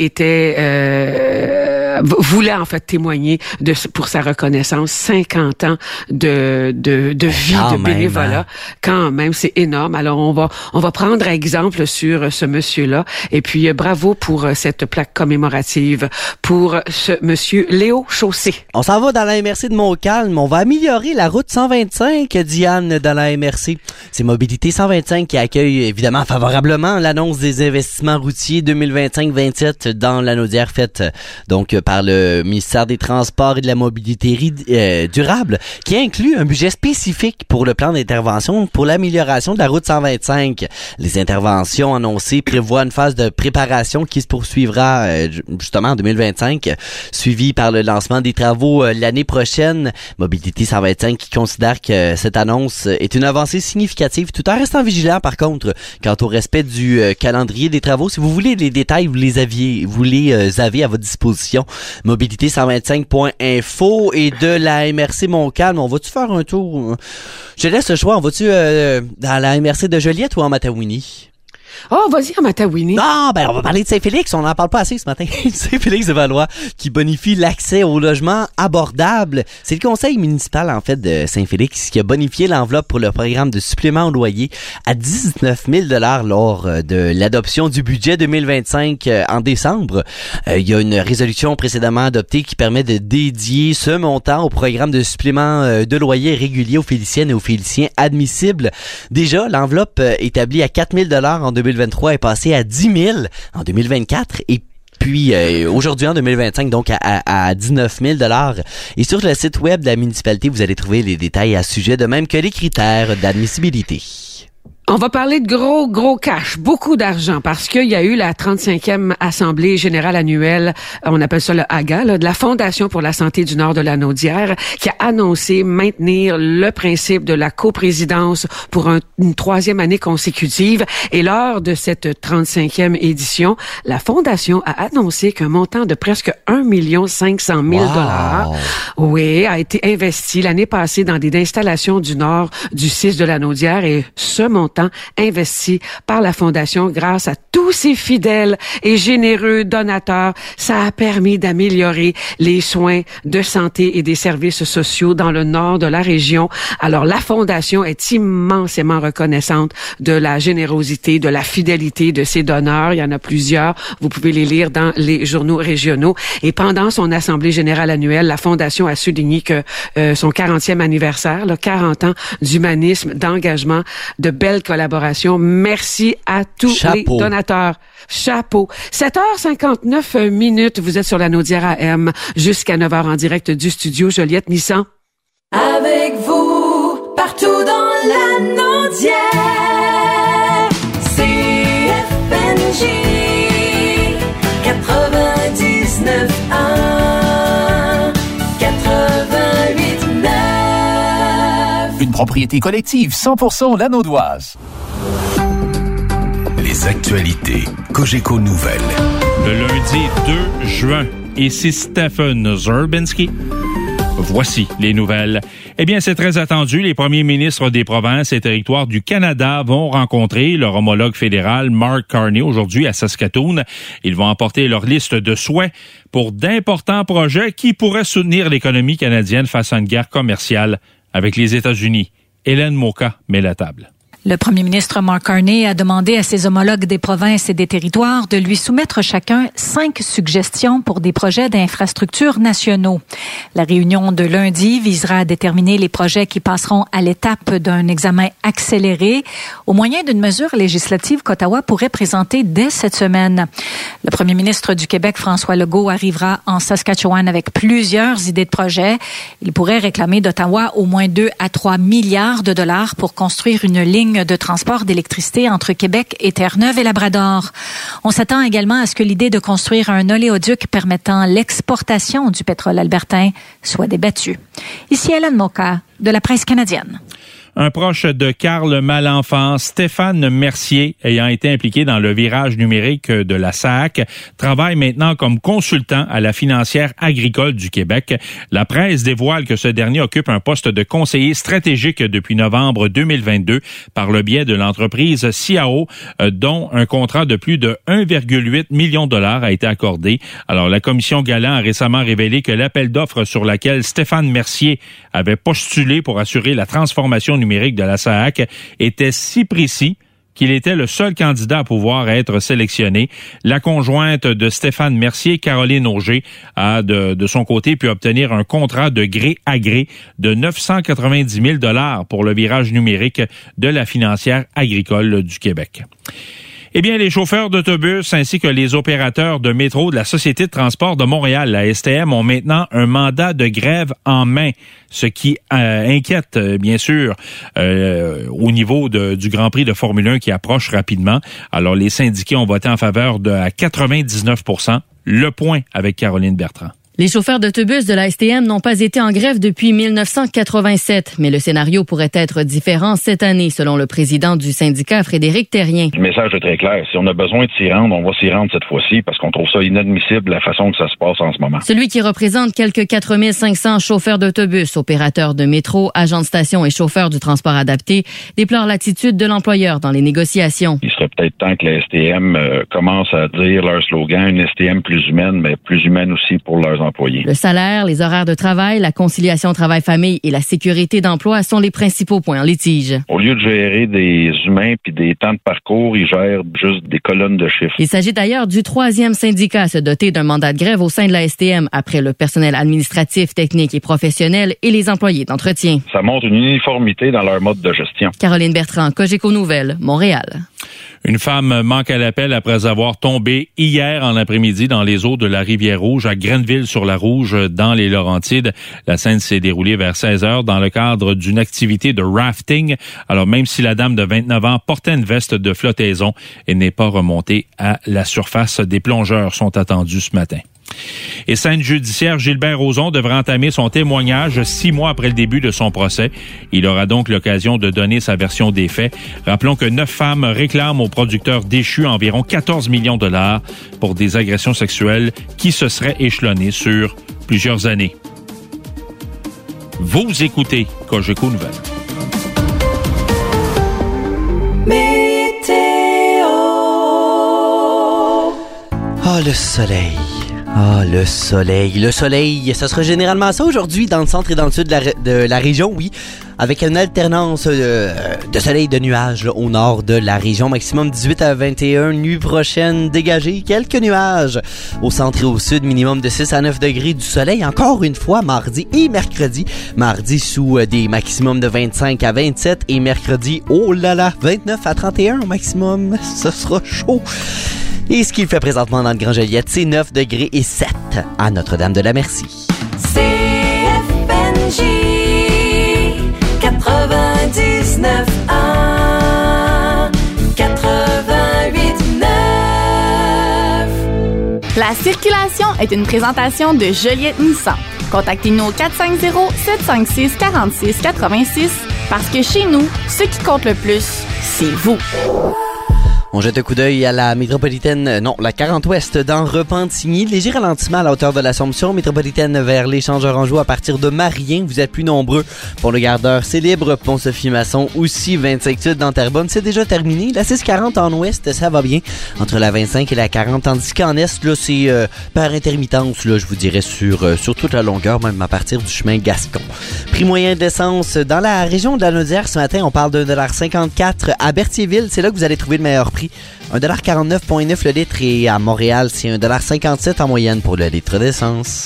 voulait en fait témoigner pour sa reconnaissance 50 ans de vie de bénévolat. Quand même, c'est énorme. Alors on va prendre exemple sur ce monsieur-là et puis bravo pour cette plaque commémorative pour ce monsieur Léo Chaussé. On s'en va dans la MRC de Montcalm. On va améliorer la route 125, Diane, dans la MRC. C'est Mobilité 125 qui accueille évidemment favorablement l'annonce des investissements routiers 2025-27 dans l'Anaudière faite donc par le ministère des Transports et de la Mobilité durable qui inclut un budget spécifique pour le plan d'intervention pour l'amélioration de la route 125. Les interventions annoncées prévoient une phase de préparation qui se poursuivra justement en 2025, suivie par le lancement des travaux l'année prochaine. Mobilité 125 qui considère que cette annonce est une avancée significative tout en restant vigilant par contre quant au respect du calendrier des travaux. Si vous voulez les détails, vous les avez à votre disposition. Mobilité125.info et de la MRC Montcalm. On va-tu faire un tour? Je laisse le choix. On va-tu dans la MRC de Joliette ou en Matawini? Oh, vas-y en Matawini. Non, on va parler de Saint-Félix. On n'en parle pas assez ce matin. Saint-Félix-de-Valois qui bonifie l'accès au logement abordable. C'est le conseil municipal, en fait, de Saint-Félix qui a bonifié l'enveloppe pour le programme de supplément au loyer à 19 000 $ lors de l'adoption du budget 2025 en décembre. Il y a une résolution précédemment adoptée qui permet de dédier ce montant au programme de supplément de loyer régulier aux Féliciennes et aux Féliciens admissibles. Déjà, l'enveloppe établie à 4 000 $ en 2023 est passée à 10 000 en 2024 et puis aujourd'hui en 2025 donc à 19 000 $. Et sur le site web de la municipalité, vous allez trouver les détails à ce sujet, de même que les critères d'admissibilité. On va parler de gros cash, beaucoup d'argent, parce qu'il y a eu la 35e Assemblée générale annuelle, on appelle ça le AGA, là, de la Fondation pour la santé du Nord de la Naudière, qui a annoncé maintenir le principe de la coprésidence pour une 3e année consécutive. Et lors de cette 35e édition, la Fondation a annoncé qu'un montant de presque 1 500 000 $, oui, a été investi l'année passée dans des installations du Nord du 6 de la Naudière, et ce montant investi par la Fondation grâce à tous ses fidèles et généreux donateurs, ça a permis d'améliorer les soins de santé et des services sociaux dans le nord de la région. Alors, la Fondation est immensément reconnaissante de la générosité, de la fidélité de ses donneurs. Il y en a plusieurs. Vous pouvez les lire dans les journaux régionaux. Et pendant son Assemblée générale annuelle, la Fondation a souligné que son 40e anniversaire, là, 40 ans d'humanisme, d'engagement, de belles collaborations. Merci à tous les donateurs. Chapeau. 7h59 minutes, vous êtes sur la Naudière AM jusqu'à 9h en direct du studio Joliette Nissan. Avec vous, partout dans la Naudière, CFNJ 99.1, 88.9. Une propriété collective 100% lanaudoise. Les actualités Cogeco Nouvelles. Le lundi 2 juin, ici Stephen Zerbinski. Voici les nouvelles. Eh bien, c'est très attendu. Les premiers ministres des provinces et territoires du Canada vont rencontrer leur homologue fédéral Mark Carney aujourd'hui à Saskatoon. Ils vont apporter leur liste de souhaits pour d'importants projets qui pourraient soutenir l'économie canadienne face à une guerre commerciale avec les États-Unis. Hélène Moka met la table. Le premier ministre Mark Carney a demandé à ses homologues des provinces et des territoires de lui soumettre chacun 5 suggestions pour des projets d'infrastructures nationaux. La réunion de lundi visera à déterminer les projets qui passeront à l'étape d'un examen accéléré au moyen d'une mesure législative qu'Ottawa pourrait présenter dès cette semaine. Le premier ministre du Québec, François Legault, arrivera en Saskatchewan avec plusieurs idées de projets. Il pourrait réclamer d'Ottawa au moins 2 à 3 milliards de dollars pour construire une ligne de transport d'électricité entre Québec et Terre-Neuve et Labrador. On s'attend également à ce que l'idée de construire un oléoduc permettant l'exportation du pétrole albertain soit débattue. Ici Hélène Moka de la presse canadienne. Un proche de Karl Malenfant, Stéphane Mercier, ayant été impliqué dans le virage numérique de la SAAQ, travaille maintenant comme consultant à la financière agricole du Québec. La presse dévoile que ce dernier occupe un poste de conseiller stratégique depuis novembre 2022 par le biais de l'entreprise CIAO, dont un contrat de plus de 1,8 million de dollars a été accordé. Alors, la commission Galland a récemment révélé que l'appel d'offres sur laquelle Stéphane Mercier avait postulé pour assurer la transformation numérique de la SAAQ était si précis qu'il était le seul candidat à pouvoir être sélectionné. La conjointe de Stéphane Mercier, Caroline Auger, a de son côté pu obtenir un contrat de gré à gré de 990 000 $ pour le virage numérique de la financière agricole du Québec. Eh bien, les chauffeurs d'autobus ainsi que les opérateurs de métro de la Société de transport de Montréal, la STM, ont maintenant un mandat de grève en main, ce qui inquiète, bien sûr, au niveau du Grand Prix de Formule 1 qui approche rapidement. Alors, les syndiqués ont voté en faveur à 99%. Le point avec Caroline Bertrand. Les chauffeurs d'autobus de la STM n'ont pas été en grève depuis 1987, mais le scénario pourrait être différent cette année, selon le président du syndicat, Frédéric Terrien. Le message est très clair. Si on a besoin de s'y rendre, on va s'y rendre cette fois-ci parce qu'on trouve ça inadmissible la façon que ça se passe en ce moment. Celui qui représente quelques 4500 chauffeurs d'autobus, opérateurs de métro, agents de station et chauffeurs du transport adapté déplore l'attitude de l'employeur dans les négociations. Il serait peut-être temps que la STM commence à dire leur slogan, une STM plus humaine, mais plus humaine aussi pour leurs employés. Le salaire, les horaires de travail, la conciliation travail-famille et la sécurité d'emploi sont les principaux points en litige. Au lieu de gérer des humains puis des temps de parcours, ils gèrent juste des colonnes de chiffres. Il s'agit d'ailleurs du 3e syndicat à se doter d'un mandat de grève au sein de la STM après le personnel administratif, technique et professionnel et les employés d'entretien. Ça montre une uniformité dans leur mode de gestion. Caroline Bertrand, Cogeco Nouvelles, Montréal. Une femme manque à l'appel après avoir tombé hier en après-midi dans les eaux de la Rivière-Rouge à Grenville-sur-la-Rouge dans les Laurentides. La scène s'est déroulée vers 16h dans le cadre d'une activité de rafting. Alors même si la dame de 29 ans portait une veste de flottaison, elle n'est pas remontée à la surface. Des plongeurs sont attendus ce matin. Et scène judiciaire, Gilbert Rozon devrait entamer son témoignage 6 mois après le début de son procès. Il aura donc l'occasion de donner sa version des faits. Rappelons que 9 femmes réclament au producteur déchu environ 14 millions de dollars pour des agressions sexuelles qui se seraient échelonnées sur plusieurs années. Vous écoutez Cogeco Nouvelles. Météo. Oh, le soleil. Ah, le soleil. Le soleil, ça sera généralement ça aujourd'hui dans le centre et dans le sud de la région, oui. Avec une alternance de soleil et de nuages là, au nord de la région. Maximum 18 à 21. Nuit prochaine, dégagé. Quelques nuages au centre et au sud. Minimum de 6 à 9 degrés du soleil. Encore une fois, mardi et mercredi. Mardi sous des maximums de 25 à 27. Et mercredi, oh là là, 29 à 31 au maximum. Ce sera chaud. Et ce qu'il fait présentement dans le Grand Joliette, c'est 9 degrés et 7 à Notre-Dame-de-la-Merci. CFNJ 99.1 88.9. La circulation est une présentation de Joliette Nissan. Contactez-nous au 450-756-4686 parce que chez nous, ce qui compte le plus, c'est vous. On jette un coup d'œil à la métropolitaine, la 40 Ouest dans Repentigny. Léger ralentissement à la hauteur de l'Assomption. Métropolitaine vers l'Échangeur-Anjou à partir de Marien. Vous êtes plus nombreux. Pont le Gardeur, c'est libre. Pont-Sophie-Masson aussi. 25 sud dans Terrebonne, c'est déjà terminé. La 640 en ouest, ça va bien. Entre la 25 et la 40. Tandis qu'en est, là, c'est par intermittence, là, je vous dirais, sur toute la longueur, même à partir du chemin Gascon. Prix moyen d'essence dans la région de la Naudière ce matin, on parle de 1,54 $ à Berthierville. C'est là que vous allez trouver le meilleur prix. 1,49,9 le litre et à Montréal, c'est 1,57 en moyenne pour le litre d'essence.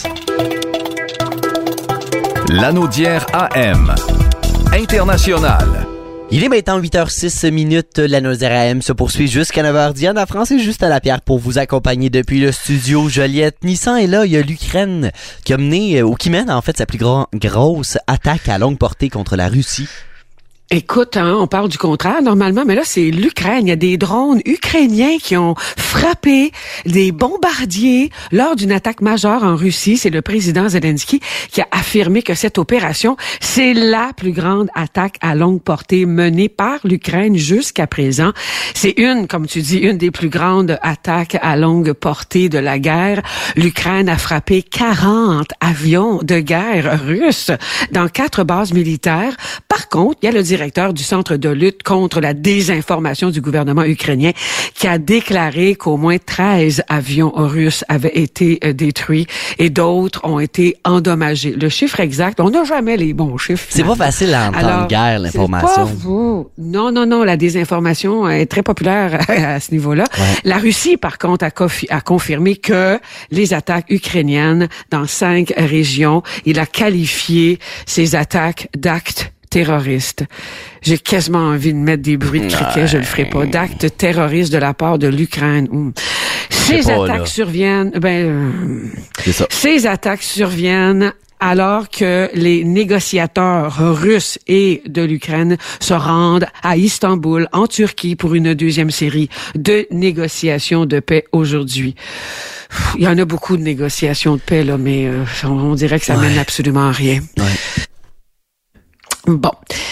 La Naudière AM. International. Il est maintenant 8h06. La Naudière AM se poursuit jusqu'à 9h. Diane La France est juste à la pierre pour vous accompagner depuis le studio Joliette. Nissan est là. Il y a l'Ukraine qui a mené, ou qui mène en fait sa plus grosse attaque à longue portée contre la Russie. Écoute, on parle du contraire normalement, mais là, c'est l'Ukraine. Il y a des drones ukrainiens qui ont frappé des bombardiers lors d'une attaque majeure en Russie. C'est le président Zelensky qui a affirmé que cette opération, c'est la plus grande attaque à longue portée menée par l'Ukraine jusqu'à présent. C'est comme tu dis, une des plus grandes attaques à longue portée de la guerre. L'Ukraine a frappé 40 avions de guerre russes dans 4 bases militaires. Par contre, il y a le directeur du Centre de lutte contre la désinformation du gouvernement ukrainien qui a déclaré qu'au moins 13 avions russes avaient été détruits et d'autres ont été endommagés. Le chiffre exact, on n'a jamais les bons chiffres. C'est pas facile à entendre guerre, l'information. C'est pas vous. Non, la désinformation est très populaire à ce niveau-là. Ouais. La Russie, par contre, a confirmé que les attaques ukrainiennes dans 5 régions, il a qualifié ces attaques d'actes terroristes. J'ai quasiment envie de mettre des bruits de criquet, je le ferai pas. D'actes terroristes de la part de l'Ukraine. Ces attaques surviennent, ces attaques surviennent alors que les négociateurs russes et de l'Ukraine se rendent à Istanbul, en Turquie, pour une deuxième série de négociations de paix aujourd'hui. Il y en a beaucoup de négociations de paix, là, mais on dirait que ça mène absolument à rien. Ouais. Bon,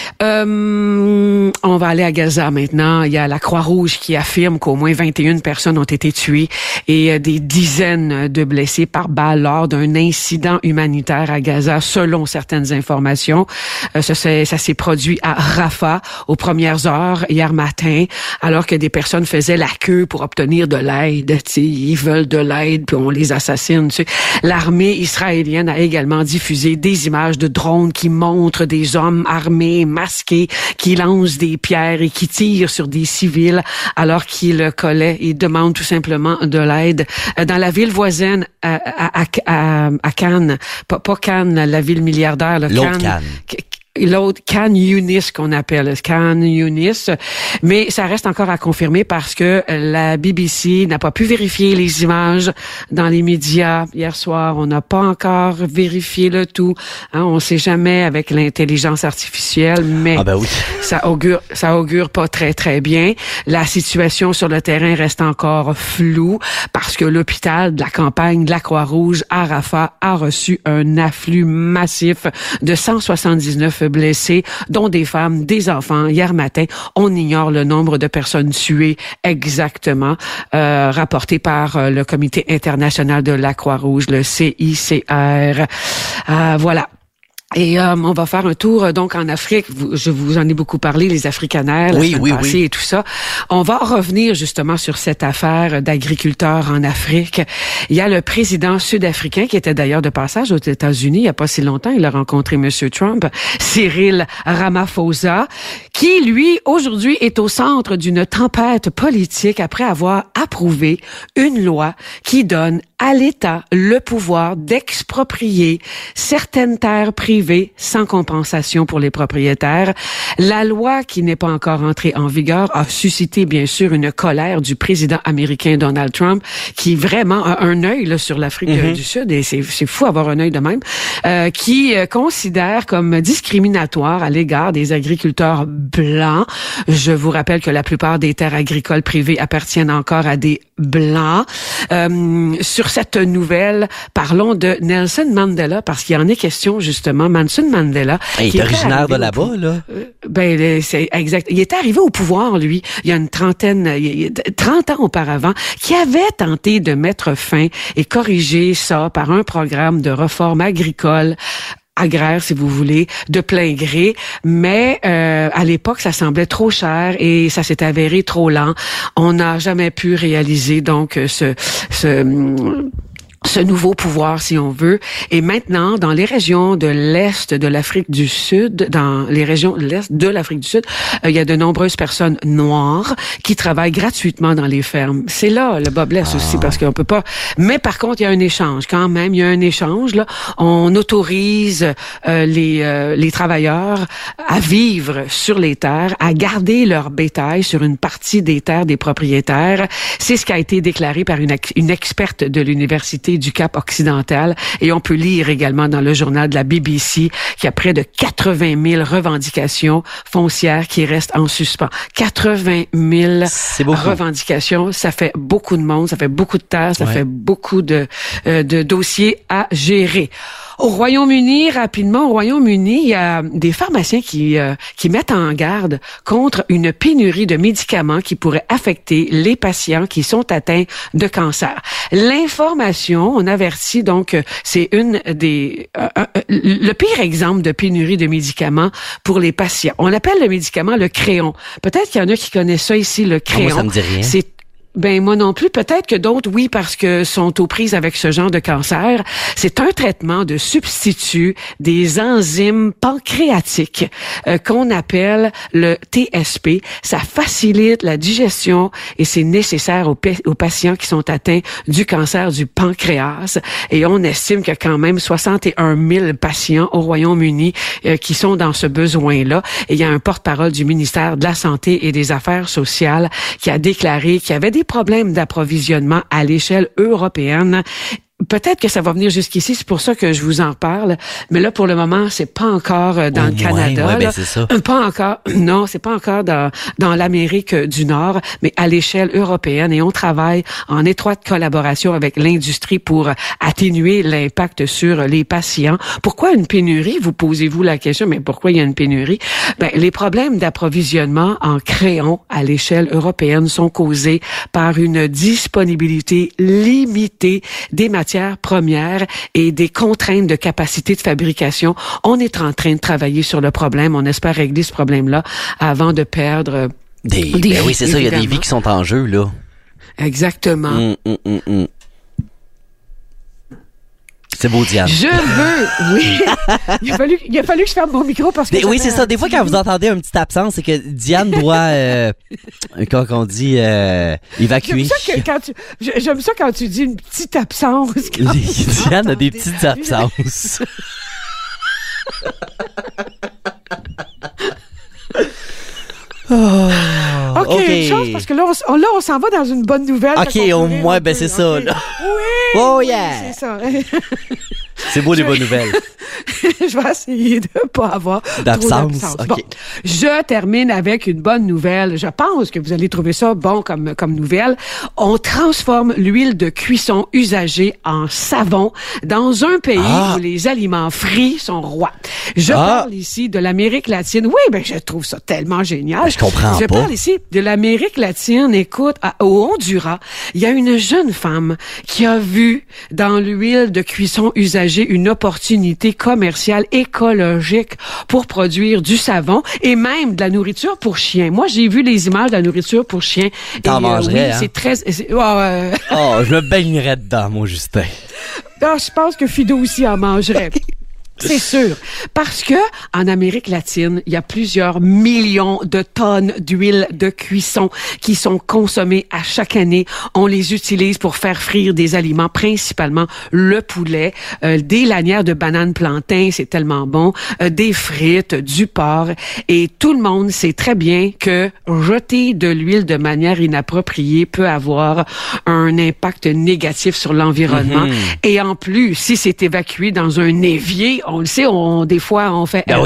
on va aller à Gaza maintenant. Il y a la Croix-Rouge qui affirme qu'au moins 21 personnes ont été tuées et des dizaines de blessés par balle lors d'un incident humanitaire à Gaza, selon certaines informations. Ça s'est produit à Rafah aux premières heures hier matin, alors que des personnes faisaient la queue pour obtenir de l'aide. Ils veulent de l'aide, puis on les assassine. L'armée israélienne a également diffusé des images de drones qui montrent des hommes armés, masqués, qui lancent des pierres et qui tirent sur des civils alors qu'ils collaient et demandent tout simplement de l'aide. Dans la ville voisine, à Cannes, pas Cannes, la ville milliardaire, là, Cannes. l'autre Khan Younis qu'on appelle Khan Younis, mais ça reste encore à confirmer parce que la BBC n'a pas pu vérifier les images dans les médias hier soir. On n'a pas encore vérifié le tout. On sait jamais avec l'intelligence artificielle, mais ça augure pas très très bien. La situation sur le terrain reste encore floue parce que l'hôpital de la campagne de la Croix-Rouge à Rafah a reçu un afflux massif de 179 blessés, dont des femmes, des enfants. Hier matin, on ignore le nombre de personnes tuées exactement, rapporté par le Comité international de la Croix-Rouge, le CICR. Voilà. Et on va faire un tour donc en Afrique. Je vous en ai beaucoup parlé, les Africanaires, la semaine passée et tout ça. On va revenir justement sur cette affaire d'agriculteurs en Afrique. Il y a le président sud-africain qui était d'ailleurs de passage aux États-Unis il y a pas si longtemps. Il a rencontré Monsieur Trump, Cyril Ramaphosa, qui lui aujourd'hui est au centre d'une tempête politique après avoir approuvé une loi qui donne à l'État le pouvoir d'exproprier certaines terres privées sans compensation pour les propriétaires. La loi, qui n'est pas encore entrée en vigueur, a suscité bien sûr une colère du président américain Donald Trump, qui vraiment a un œil là, sur l'Afrique du Sud, et c'est fou avoir un œil de même, qui considère comme discriminatoire à l'égard des agriculteurs blancs. Je vous rappelle que la plupart des terres agricoles privées appartiennent encore à des blancs. Sur cette nouvelle, parlons de Nelson Mandela, parce qu'il y en est question justement. Nelson Mandela, il est originaire de là-bas, là. C'est exact. Il est arrivé au pouvoir, lui, il y a 30 ans auparavant, qui avait tenté de mettre fin et corriger ça par un programme de réforme agricole, agraire, si vous voulez, de plein gré, mais à l'époque, ça semblait trop cher et ça s'est avéré trop lent. On n'a jamais pu réaliser donc ce nouveau pouvoir, si on veut. Et maintenant, dans les régions de l'Est de l'Afrique du Sud, dans les régions de l'Est de l'Afrique du Sud, il y a de nombreuses personnes noires qui travaillent gratuitement dans les fermes. C'est là le bas blesse aussi, parce qu'on peut pas... Mais par contre, il y a un échange quand même. Il y a un échange, là. On autorise les travailleurs à vivre sur les terres, à garder leur bétail sur une partie des terres des propriétaires. C'est ce qui a été déclaré par une experte de l'Université du Cap occidental, et on peut lire également dans le journal de la BBC qu'il y a près de 80 000 revendications foncières qui restent en suspens. 80 000 revendications, ça fait beaucoup de monde, ça fait beaucoup de terres, ça fait beaucoup de dossiers à gérer. Au Royaume-Uni, rapidement, au Royaume-Uni, il y a des pharmaciens qui mettent en garde contre une pénurie de médicaments qui pourrait affecter les patients qui sont atteints de cancer. L'information, on avertit donc, c'est le pire exemple de pénurie de médicaments pour les patients. On appelle le médicament le Créon. Peut-être qu'il y en a qui connaissent ça ici, le Créon. Moi, ça me dit rien. Moi non plus. Peut-être que d'autres, oui, parce que sont aux prises avec ce genre de cancer. C'est un traitement de substitut des enzymes pancréatiques qu'on appelle le TSP. Ça facilite la digestion et c'est nécessaire aux patients qui sont atteints du cancer du pancréas. Et on estime qu'il y a quand même 61 000 patients au Royaume-Uni qui sont dans ce besoin-là. Et il y a un porte-parole du ministère de la Santé et des Affaires sociales qui a déclaré qu'il y avait des problèmes d'approvisionnement à l'échelle européenne. Peut-être que ça va venir jusqu'ici, c'est pour ça que je vous en parle. Mais là, pour le moment, c'est pas encore dans le Canada. Ouais, c'est ça. Pas encore. Non, c'est pas encore dans l'Amérique du Nord, mais à l'échelle européenne. Et on travaille en étroite collaboration avec l'industrie pour atténuer l'impact sur les patients. Pourquoi une pénurie? Vous posez-vous la question, mais pourquoi il y a une pénurie? Les problèmes d'approvisionnement en créons à l'échelle européenne sont causés par une disponibilité limitée des matières premières et des contraintes de capacité de fabrication. On est en train de travailler sur le problème. On espère régler ce problème-là avant de perdre des vies, oui, c'est ça. Il y a des vies qui sont en jeu, là. Exactement. C'est beau, Diane. Je veux, oui. Il a fallu que je ferme mon micro parce que... Oui, c'est ça. Des fois, quand vous entendez une petite absence, c'est que Diane doit, quand on dit, évacuer. J'aime ça quand tu dis une petite absence. Diane a des petites absences. une chose, parce que là, on s'en va dans une bonne nouvelle. OK, au moins, ben c'est ça. Là. Oui! Oh yeah! C'est ça. C'est beau, les bonnes nouvelles. Je vais essayer de ne pas avoir d'absence. Okay. Bon, je termine avec une bonne nouvelle. Je pense que vous allez trouver ça bon comme nouvelle. On transforme l'huile de cuisson usagée en savon dans un pays où les aliments frits sont rois. Je parle ici de l'Amérique latine. Oui, ben je trouve ça tellement génial. Je comprends pas. Je parle ici de l'Amérique latine. Écoute, au Honduras, il y a une jeune femme qui a vu dans l'huile de cuisson usagée une opportunité commerciale écologique pour produire du savon et même de la nourriture pour chiens. Moi, j'ai vu les images de la nourriture pour chiens. T'en mangerais, oui, hein? C'est très... je me baignerais dedans, moi, Justin. Je pense que Fido aussi en mangerait. C'est sûr. Parce que, en Amérique latine, il y a plusieurs millions de tonnes d'huile de cuisson qui sont consommées à chaque année. On les utilise pour faire frire des aliments, principalement le poulet, des lanières de bananes plantains, c'est tellement bon, des frites, du porc. Et tout le monde sait très bien que jeter de l'huile de manière inappropriée peut avoir un impact négatif sur l'environnement. Et en plus, si c'est évacué dans un évier, on le sait, des fois, on fait erreur. Oui,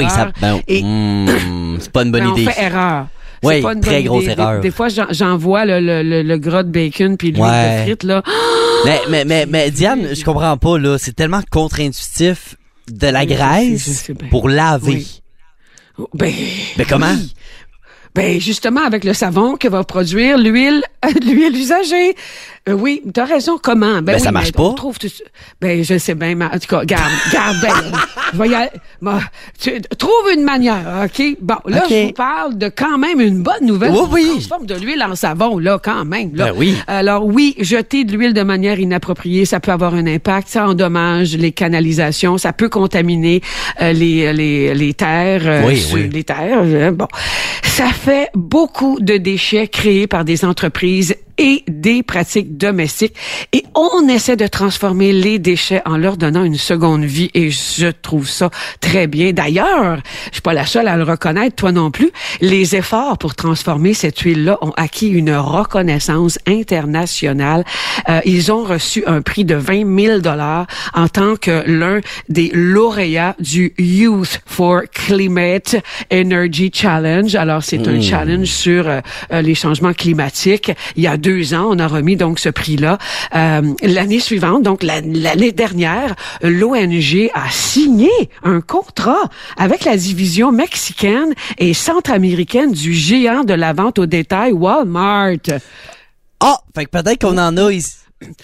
c'est pas une bonne idée. On fait erreur. Oui, très grosse erreur. Des fois, j'envoie le gras de bacon puis l'huile de frites, là. Mais Diane, je comprends pas, là. C'est tellement contre-intuitif de la graisse pour laver. Oui. Ben comment? Oui. Ben, justement, avec le savon que va produire l'huile usagée. Oui, t'as raison. Comment? Ben, ça marche pas. Je sais bien, mais en tout cas, garde bien. Trouve une manière, OK? Bon, là, je vous parle de quand même une bonne nouvelle. Oui. On transforme de l'huile en savon, là, quand même. Là. Ben oui. Alors, oui, jeter de l'huile de manière inappropriée, ça peut avoir un impact. Ça endommage les canalisations. Ça peut contaminer les terres. Les terres. Bon. Ça fait beaucoup de déchets créés par des entreprises et des pratiques domestiques. Et on essaie de transformer les déchets en leur donnant une seconde vie. Et je trouve ça très bien. D'ailleurs, je suis pas la seule à le reconnaître, toi non plus. Les efforts pour transformer cette huile-là ont acquis une reconnaissance internationale. Ils ont reçu un prix de 20 000 $ en tant que l'un des lauréats du Youth for Climate Energy Challenge. Alors, c'est un challenge sur les changements climatiques. Il y a 2 ans, on a remis donc ce prix-là. L'année suivante, donc l'année dernière, l'ONG a signé un contrat avec la division mexicaine et centra-américaine du géant de la vente au détail Walmart. Fait que peut-être qu'on en a ici.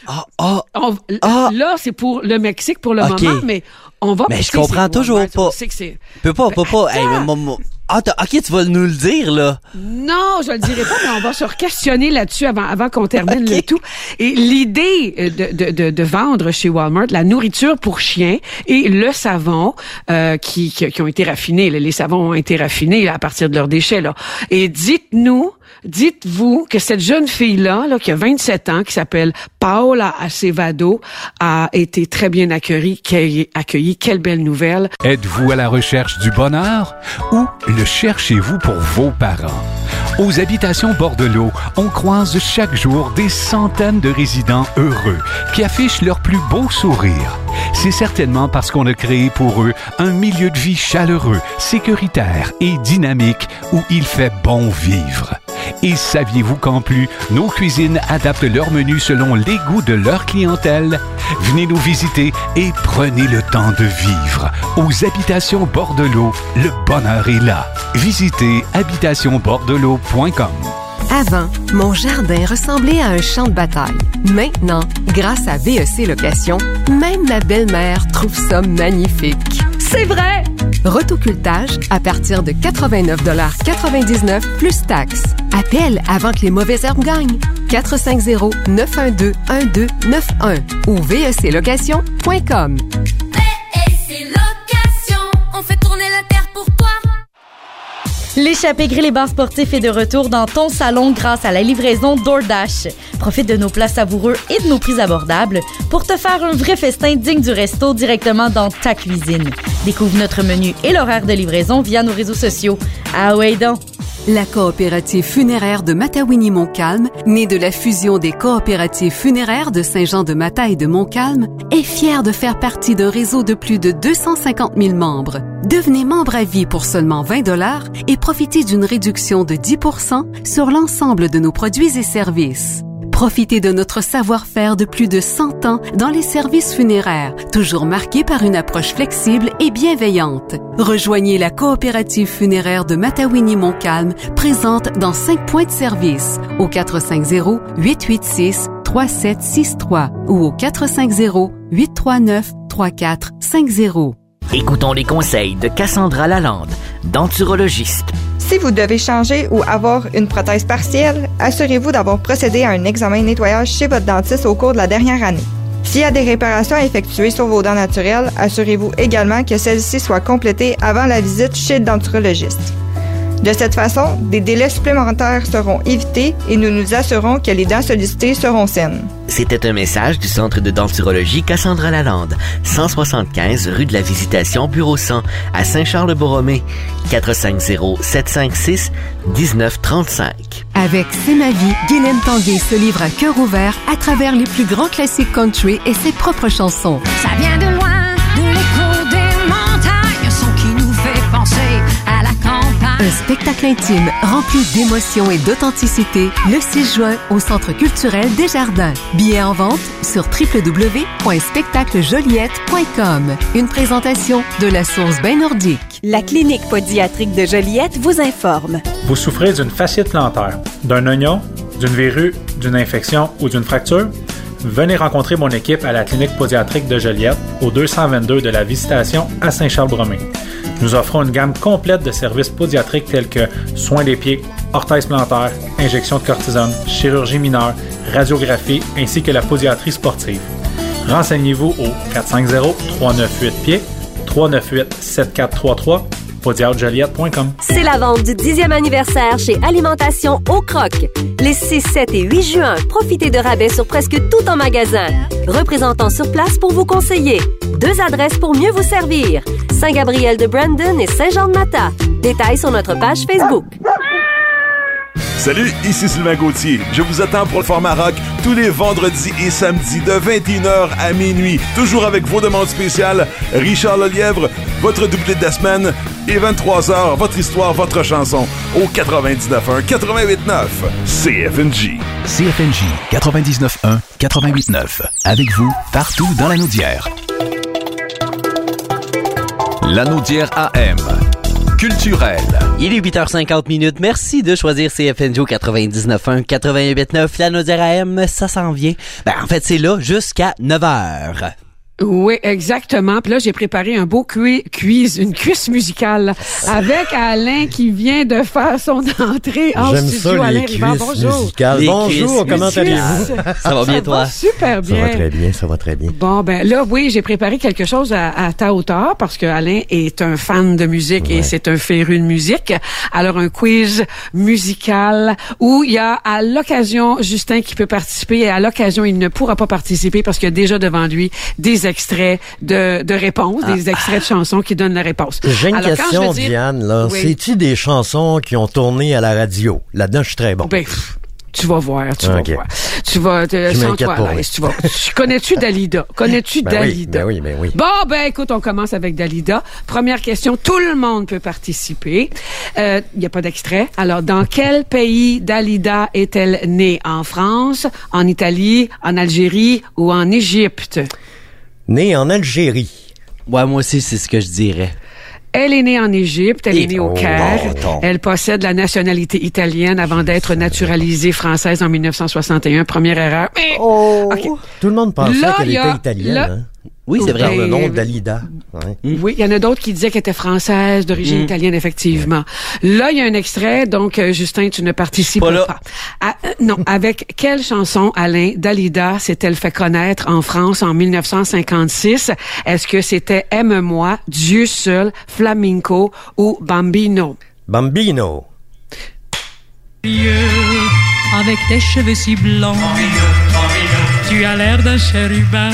Là, c'est pour le Mexique pour le moment, mais on va... Mais je comprends toujours pas. Peut pas. OK, tu vas nous le dire, là. Non, je le dirai pas, mais on va se questionner là-dessus avant qu'on termine le tout. Et l'idée de vendre chez Walmart la nourriture pour chiens et le savon qui ont été raffinés. Les savons ont été raffinés à partir de leurs déchets, là. Et dites-vous que cette jeune fille-là, qui a 27 ans, qui s'appelle Paola Acevedo, a été très bien accueillie. Quelle belle nouvelle. Êtes-vous à la recherche du bonheur ou le cherchez-vous pour vos parents? Aux Habitations Bordelot, on croise chaque jour des centaines de résidents heureux qui affichent leur plus beau sourire. C'est certainement parce qu'on a créé pour eux un milieu de vie chaleureux, sécuritaire et dynamique où il fait bon vivre. Et saviez-vous qu'en plus, nos cuisines adaptent leur menu selon les goûts de leur clientèle? Venez nous visiter et prenez le temps de vivre. Aux Habitations Bordelot, le bonheur est là. Visitez habitationbordelot.com. Avant, mon jardin ressemblait à un champ de bataille. Maintenant, grâce à VEC Location, même ma belle-mère trouve ça magnifique. C'est vrai! Rotocultage à partir de 89,99 $ plus taxes. Appelle avant que les mauvaises herbes gagnent. 450-912-1291 ou veclocation.com. VEC Location, on fait tourner la terre pour toi. L'échappée grill et bar sportif est de retour dans ton salon grâce à la livraison DoorDash. Profite de nos plats savoureux et de nos prix abordables pour te faire un vrai festin digne du resto directement dans ta cuisine. Découvre notre menu et l'horaire de livraison via nos réseaux sociaux. Ah ouais donc! La coopérative funéraire de Matawini-Montcalm, née de la fusion des coopératives funéraires de Saint-Jean-de-Matha et de Montcalm, est fière de faire partie d'un réseau de plus de 250 000 membres. Devenez membre à vie pour seulement 20 $ et profitez d'une réduction de 10 % sur l'ensemble de nos produits et services. Profitez de notre savoir-faire de plus de 100 ans dans les services funéraires, toujours marqués par une approche flexible et bienveillante. Rejoignez la coopérative funéraire de Matawini-Montcalm, présente dans 5 points de service, au 450-886-3763 ou au 450-839-3450. Écoutons les conseils de Cassandra Lalande, denturologiste. Si vous devez changer ou avoir une prothèse partielle, assurez-vous d'avoir procédé à un examen de nettoyage chez votre dentiste au cours de la dernière année. S'il y a des réparations à effectuer sur vos dents naturelles, assurez-vous également que celles-ci soient complétées avant la visite chez le denturologiste. De cette façon, des délais supplémentaires seront évités et nous nous assurons que les dents sollicitées seront saines. C'était un message du Centre de denturologie Cassandra Lalande, 175 rue de la Visitation, bureau 100, à Saint-Charles-Borromée, 450-756-1935. Avec C'est ma vie, Guylaine Tanguay se livre à cœur ouvert à travers les plus grands classiques country et ses propres chansons. Ça vient de loin, de l'écho des montagnes, son qui nous fait penser à la campagne. Un spectacle intime rempli d'émotion et d'authenticité le 6 juin au Centre culturel Desjardins. Billets en vente sur www.spectaclejoliette.com. Une présentation de la Source Bain Nordique. La clinique podiatrique de Joliette vous informe. Vous souffrez d'une fasciite plantaire, d'un oignon, d'une verrue, d'une infection ou d'une fracture? Venez rencontrer mon équipe à la clinique podiatrique de Joliette, au 222 de la Visitation à Saint-Charles-Bromé. Nous offrons une gamme complète de services podiatriques tels que soins des pieds, orthèse plantaire, injection de cortisone, chirurgie mineure, radiographie ainsi que la podiatrie sportive. Renseignez-vous au 450-398-PIED, 398-7433, podiatrejoliette.com. C'est la vente du 10e anniversaire chez Alimentation au Croc. Les 6, 7 et 8 juin, profitez de rabais sur presque tout en magasin. Représentant sur place pour vous conseiller. 2 adresses pour mieux vous servir. Saint-Gabriel-de-Brandon et Saint-Jean-de-Matha. Détails sur notre page Facebook. Salut, ici Sylvain Gauthier. Je vous attends pour le format rock tous les vendredis et samedis de 21h à minuit. Toujours avec vos demandes spéciales, Richard Lelièvre, votre doublé de la semaine, et 23h, votre histoire, votre chanson, au 99.1, 88.9, CFNJ. CFNJ 99.1, 88.9. Avec vous, partout dans la Naudière. La Naudière AM. Culturel. Il est 8h50. Merci de choisir CFNJ 99.1, 88.9. La Naudière AM, ça s'en vient. Ben, en fait, c'est là jusqu'à 9h. Oui, exactement. Puis là, j'ai préparé un beau quiz, une cuisse musicale avec Alain qui vient de faire son entrée en J'aime studio. Ça, Alain les Rivard, bonjour. Musicales. Bonjour, comment allez-vous? Ça va bien, toi? Super bien. Ça va très bien, ça va très bien. Bon, ben là, oui, j'ai préparé quelque chose à ta hauteur parce que Alain est un fan de musique et c'est un féru de musique. Alors, un quiz musical où il y a à l'occasion Justin qui peut participer et à l'occasion il ne pourra pas participer parce qu'il y a déjà devant lui des extraits de réponses, des extraits de chansons qui donnent la réponse. J'ai une question, Diane, là. Oui. C'est-tu des chansons qui ont tourné à la radio? Là-dedans, je suis très bon. Ben, tu vas voir, tu vas voir. Tu vas, sans toi, là, tu vas. Connais-tu Dalida? Connais-tu Dalida? Oui. Bon, ben, écoute, on commence avec Dalida. Première question, tout le monde peut participer. Il n'y a pas d'extrait. Alors, dans quel pays Dalida est-elle née? En France, en Italie, en Algérie ou en Égypte? Née en Algérie. Ouais, moi aussi, c'est ce que je dirais. Elle est née en Égypte, elle est née au Caire. Bon. Elle possède la nationalité italienne avant d'être naturalisée française en 1961. Première erreur. Okay. Tout le monde pensait qu'elle était italienne. Hein? Oui, c'est vrai. Par le nom Dalida. Ouais. Oui, il y en a d'autres qui disaient qu'elle était française, d'origine italienne, effectivement. Là, il y a un extrait, donc Justin, tu ne participes pas. Non, avec quelle chanson, Alain, Dalida s'est-elle fait connaître en France en 1956? Est-ce que c'était Aime-moi, Dieu seul, Flamenco ou Bambino? Bambino. Avec tes cheveux si blancs, tu as l'air d'un chérubin.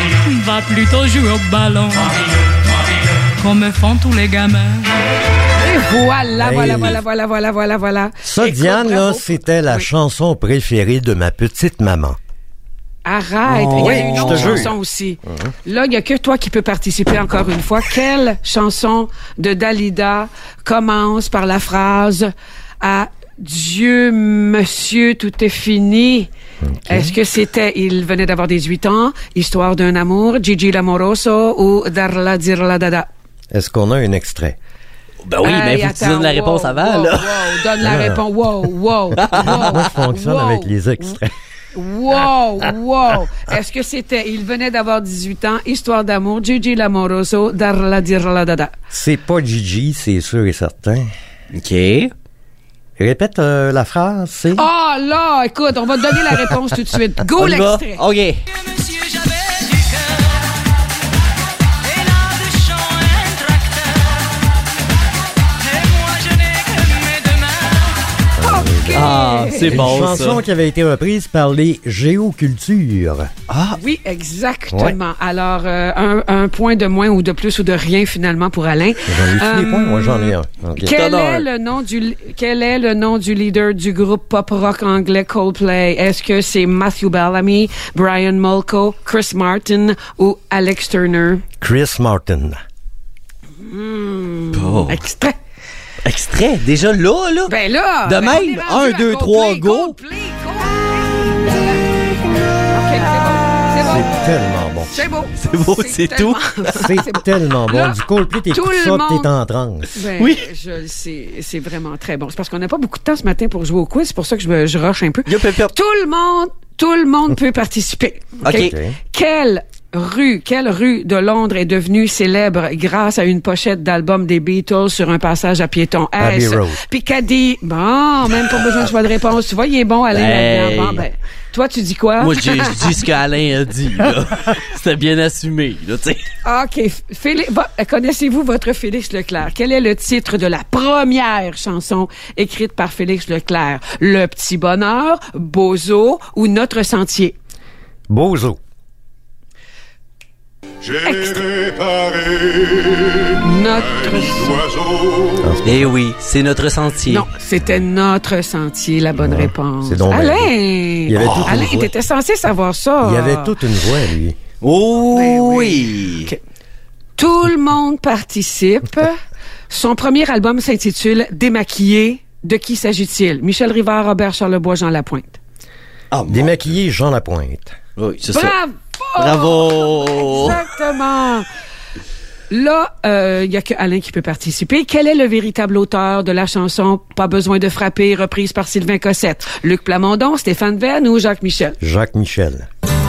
Va plutôt jouer au ballon, comme font tous les gamins. voilà, Hey. voilà. Ça, Écoute, Diane, là, bravo. c'était la chanson préférée de ma petite maman. Arrête, Oh, il y oui, a une je autre te jure. chanson aussi. Là, il n'y a que toi qui peux participer encore une fois. Quelle chanson de Dalida commence par la phrase « Adieu, monsieur, tout est fini ». Est-ce que c'était « Il venait d'avoir 18 ans »,« Histoire d'un amour »,« Gigi l'amoroso » ou « Darla dirla dada ». Est-ce qu'on a un extrait? Ben oui, mais faut que tu donnes la réponse avant, là. Donne la réponse. Wow. Moi, je fonctionne avec les extraits. Wow. Est-ce que c'était « Il venait d'avoir 18 ans »,« Histoire d'amour »,« Gigi l'amoroso »,« Darla dirla dada ». C'est pas Gigi, c'est sûr et certain. OK. Répète la phrase, c'est... Ah là, écoute, on va te donner la réponse tout de suite. Go On y va? l'extrait. OK. Ah, c'est Une bon, chanson ça. qui avait été reprise par les Géocultures. Ah, Oui, exactement. Alors, un point de moins ou de plus ou de rien finalement pour Alain. J'en ai des points? Moi, j'en ai un. OK. Quel est le nom du leader du groupe pop-rock anglais Coldplay? Est-ce que c'est Matthew Bellamy, Brian Molko, Chris Martin ou Alex Turner? Chris Martin. Oh. Extrait. Extrait? Déjà là? Ben là! De ben on même, est rendu 1, à 2, 3, go! Coldplay. OK, C'est tellement bon. c'est beau. C'est beau, c'est tout. C'est tellement bon. Là, Du Coldplay, t'écoutes tout le ça, monde- t'es en transe. Ben, Oui. je le sais, c'est vraiment très bon. C'est parce qu'on n'a pas beaucoup de temps ce matin pour jouer au quiz, c'est pour ça que je rush un peu. Yup. Tout le monde peut participer. OK. Quelle rue de Londres est devenue célèbre grâce à une pochette d'album des Beatles sur un passage à piétons? Abbey Road. Piccadilly. Bon, même pas besoin de choix de réponse. Tu vois, il est bon, Alain. Hey. là-dedans. Bon, ben, toi, tu dis quoi? Moi, je dis ce qu'Alain a dit, là. C'était bien assumé, là, tu sais. OK. Connaissez-vous votre Félix Leclerc? Quel est le titre de la première chanson écrite par Félix Leclerc? Le Petit Bonheur, Bozo ou Notre Sentier? Bozo. J'ai réparé Notre Eh oui, c'est notre sentier. Non, c'était Notre Sentier, la bonne réponse. c'est donc Alain! Il y avait toute une Alain, voix. t'étais censé savoir ça. Il y avait toute une voix, lui. Oh Ben oui! OK. Tout le monde participe. Son premier album s'intitule Démaquillé. De qui s'agit-il? Michel Rivard, Robert Charlebois, Jean Lapointe. Démaquillé Jean Lapointe. Oui, c'est ça. Bravo! Exactement. Là, il y a que Alain qui peut participer. Quel est le véritable auteur de la chanson Pas besoin de frapper, reprise par Sylvain Cossette? Luc Plamondon, Stéphane Venn ou Jacques Michel? Jacques Michel.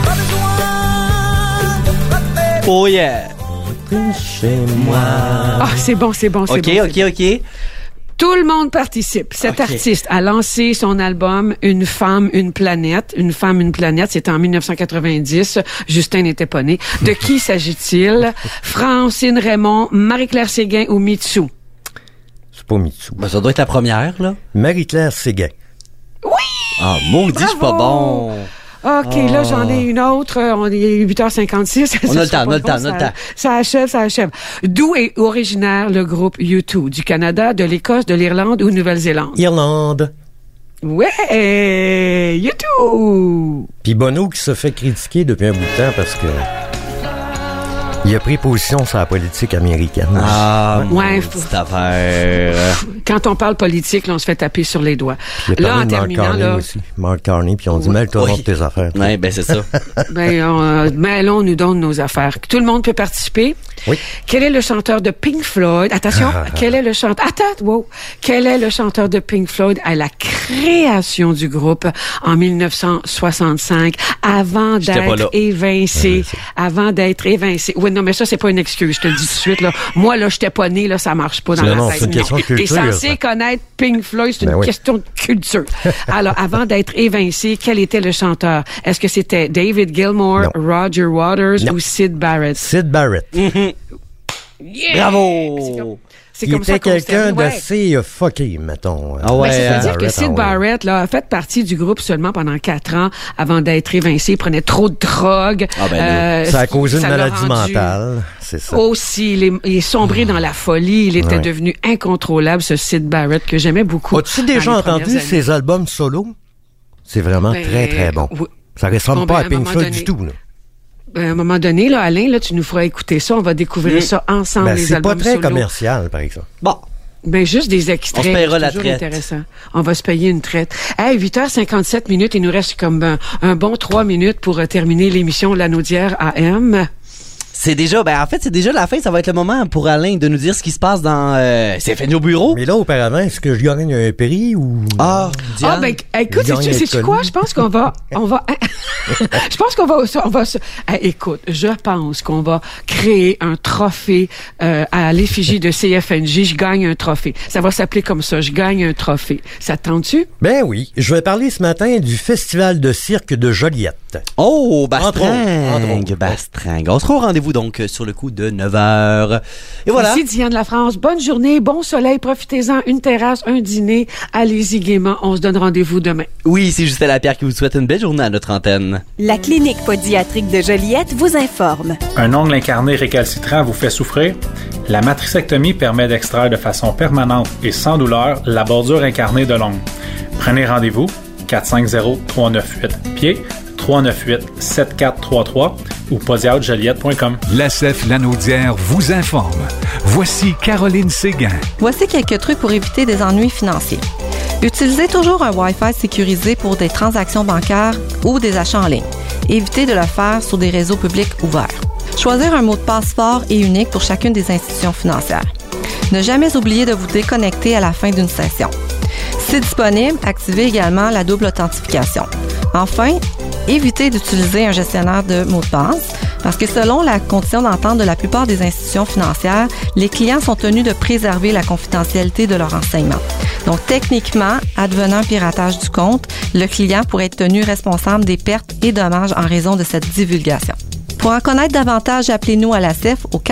Oh yeah! Chez moi. Ah, c'est bon, c'est bon, c'est OK, bon. OK. Tout le monde participe. Cet artiste a lancé son album Une femme, une planète. Une femme, une planète, c'était en 1990. Justin n'était pas né. De qui s'agit-il? Francine Raymond, Marie-Claire Séguin ou Mitsou? C'est pas Mitsou. Ben, ça doit être la première, là. Marie-Claire Séguin. Oui! Ah, maudit, je suis pas bon. OK, là, j'en ai une autre. On est 8h56. On a le temps. Ça achève. D'où est originaire le groupe U2? Du Canada, de l'Écosse, de l'Irlande ou Nouvelle-Zélande? Irlande. Ouais! U2! Puis Bono qui se fait critiquer depuis un bout de temps parce que il a pris position sur la politique américaine. Ah, ouais, cette affaire. Quand on parle politique, là, on se fait taper sur les doigts. Il a Là, parlé en de Mark terminant, Carney là, aussi. Mark Carney, puis on dit, mêle-toi de tes affaires. Oui, ben c'est ça. Mêlons, nous donne nos affaires. Tout le monde peut participer. Oui. Quel est le chanteur de Pink Floyd? Attention, quel est le chanteur... Quel est le chanteur de Pink Floyd à la création du groupe en 1965, avant d'être évincé? Avant d'être évincé. Oui, non, mais ça, c'est pas une excuse, je te le dis tout de suite, là. Moi, là, j'étais pas né, là, ça marche pas dans ma tête. C'est une question de culture. T'es censé connaître Pink Floyd, c'est une question de culture. Alors, avant d'être évincé, quel était le chanteur? Est-ce que c'était David Gilmour, Roger Waters ou Syd Barrett? Syd Barrett. Yeah! Bravo! C'est il comme ça était qu'on se quelqu'un termine, ouais. d'assez fucké, mettons. Ah ouais, c'est-à-dire que Sid ouais. Barrett là, a fait partie du groupe seulement pendant 4 ans avant d'être évincé. Il prenait trop de drogue. Ah ben ça a causé une ça l'a maladie rendu mentale, c'est ça. Aussi, il est sombré dans la folie. Il était devenu incontrôlable, ce Sid Barrett, que j'aimais beaucoup. As-tu déjà entendu ses albums solo? C'est vraiment très, très bon. Oui. Ça ressemble pas à Pink Floyd du tout, là. À un moment donné, là, Alain, là, tu nous feras écouter ça. On va découvrir ça ensemble, les c'est albums pas très solo. commercial, par exemple. Bon. Ben, juste des extraits. On se paiera la toujours traite. Intéressant. On va se payer une traite. Hey, 8h57 minutes. Il nous reste comme un bon 3 minutes pour terminer l'émission Lanaudière AM. C'est déjà, en fait, c'est déjà la fin. Ça va être le moment pour Alain de nous dire ce qui se passe dans CFNJ au bureau. Mais là, auparavant, est-ce que je gagne un prix ou... Diane? Écoute, sais-tu quoi? Je pense qu'on va, je pense qu'on va écoute, je pense qu'on va créer un trophée, à l'effigie de CFNJ. Je gagne un trophée. Ça va s'appeler comme ça. Je gagne un trophée. Ça te tente-tu? Ben oui. Je vais parler ce matin du Festival de cirque de Joliette. Oh, Bastringue. Bastringue. On sera au rendez-vous donc sur le coup de 9h. Et voilà. Ici Diane La France. Bonne journée, bon soleil, profitez-en. Une terrasse, un dîner. Allez-y gaiement. On se donne rendez-vous demain. Oui, c'est Justin Lapierre qui vous souhaite une belle journée à notre antenne. La clinique pédiatrique de Joliette vous informe. Un ongle incarné récalcitrant vous fait souffrir? La matricectomie permet d'extraire de façon permanente et sans douleur la bordure incarnée de l'ongle. Prenez rendez-vous 450-398-PIED, 398-7433 ou podiatrijoliette.com. L'ACEF Lanaudière vous informe. Voici Caroline Séguin. Voici quelques trucs pour éviter des ennuis financiers. Utilisez toujours un Wi-Fi sécurisé pour des transactions bancaires ou des achats en ligne. Évitez de le faire sur des réseaux publics ouverts. Choisir un mot de passe fort et unique pour chacune des institutions financières. Ne jamais oublier de vous déconnecter à la fin d'une session. Si disponible, activez également la double authentification. Enfin, évitez d'utiliser un gestionnaire de mots de passe parce que selon la condition d'entente de la plupart des institutions financières, les clients sont tenus de préserver la confidentialité de leurs renseignements. Donc, techniquement, advenant piratage du compte, le client pourrait être tenu responsable des pertes et dommages en raison de cette divulgation. Pour en connaître davantage, appelez-nous à l'ACEF au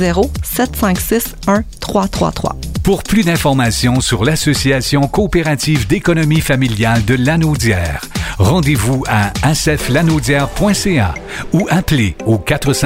450-756-1333. Pour plus d'informations sur l'Association coopérative d'économie familiale de Lanaudière, rendez-vous à aceflanaudière.ca ou appelez au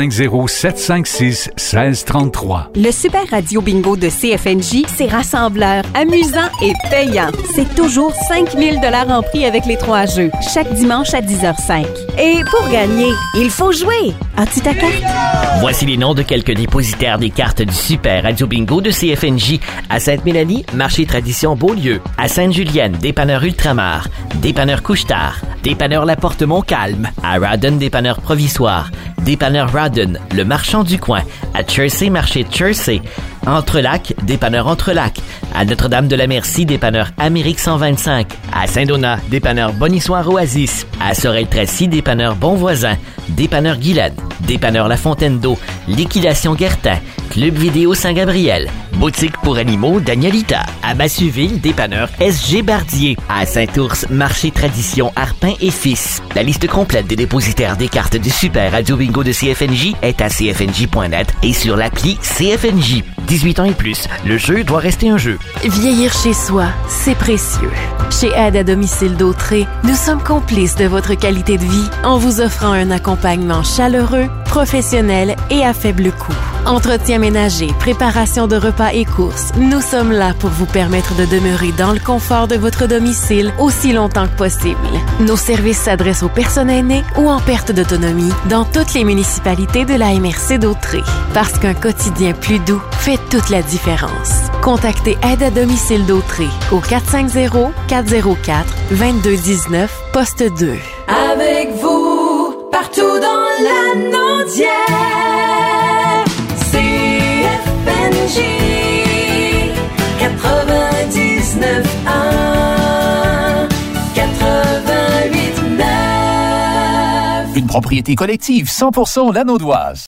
450-756-1633. Le Super Radio Bingo de CFNJ, c'est rassembleur, amusant et payant. C'est toujours 5 000 $ en prix avec les 3 jeux, chaque dimanche à 10h05. Et pour gagner, il faut jouer. As-tu ta carte? Voici les noms de quelques dépositaires des cartes du Super Radio Bingo de CFNJ. À Sainte-Mélanie, Marché Tradition Beaulieu. À Sainte-Julienne, Dépanneur Ultramar. Dépanneur Couche-Tard. Dépanneur La Porte Montcalm. À Radon, Dépanneur Provisoire. Dépanneur Radon, le marchand du coin. À Chersey, Marché Chersey. Entrelac, Dépanneur Entrelac. À Notre-Dame-de-la-Merci, Dépanneur Amérique 125. À Saint-Donat, Dépanneur Bonissoire Oasis. À Sorel-Tracy, Dépanneur Bonvoisin. Dépanneur Guylaine. Dépanneur La Fontaine d'Eau. Liquidation Guertin. Club Vidéo Saint-Gabriel. Boutique pour animaux Danielita. À Massuville, Dépanneur SG Bardier. À Saint-Ours, Marché Tradition Arpin et Fils. La liste complète des dépositaires des cartes du Super Radio Bingo de CFNJ est à cfnj.net et sur l'appli CFNJ. 18 ans et plus, le jeu doit rester un jeu. Vieillir chez soi, c'est précieux. Chez Aide à domicile d'Autré, nous sommes complices de votre qualité de vie en vous offrant un accompagnement chaleureux, professionnel et à faible coût. Entretien ménager, préparation de repas et courses, nous sommes là pour vous permettre de demeurer dans le confort de votre domicile aussi longtemps que possible. Nos services s'adressent aux personnes aînées ou en perte d'autonomie dans toutes les municipalités de la MRC d'Autré. Parce qu'un quotidien plus doux fait toute la différence. Contactez Aide à domicile d'Autré au 450-404-2219, poste 2. Avec vous, partout dans la Naudière, CFNJ 99.1, 88.9. Une propriété collective 100% lanaudoise.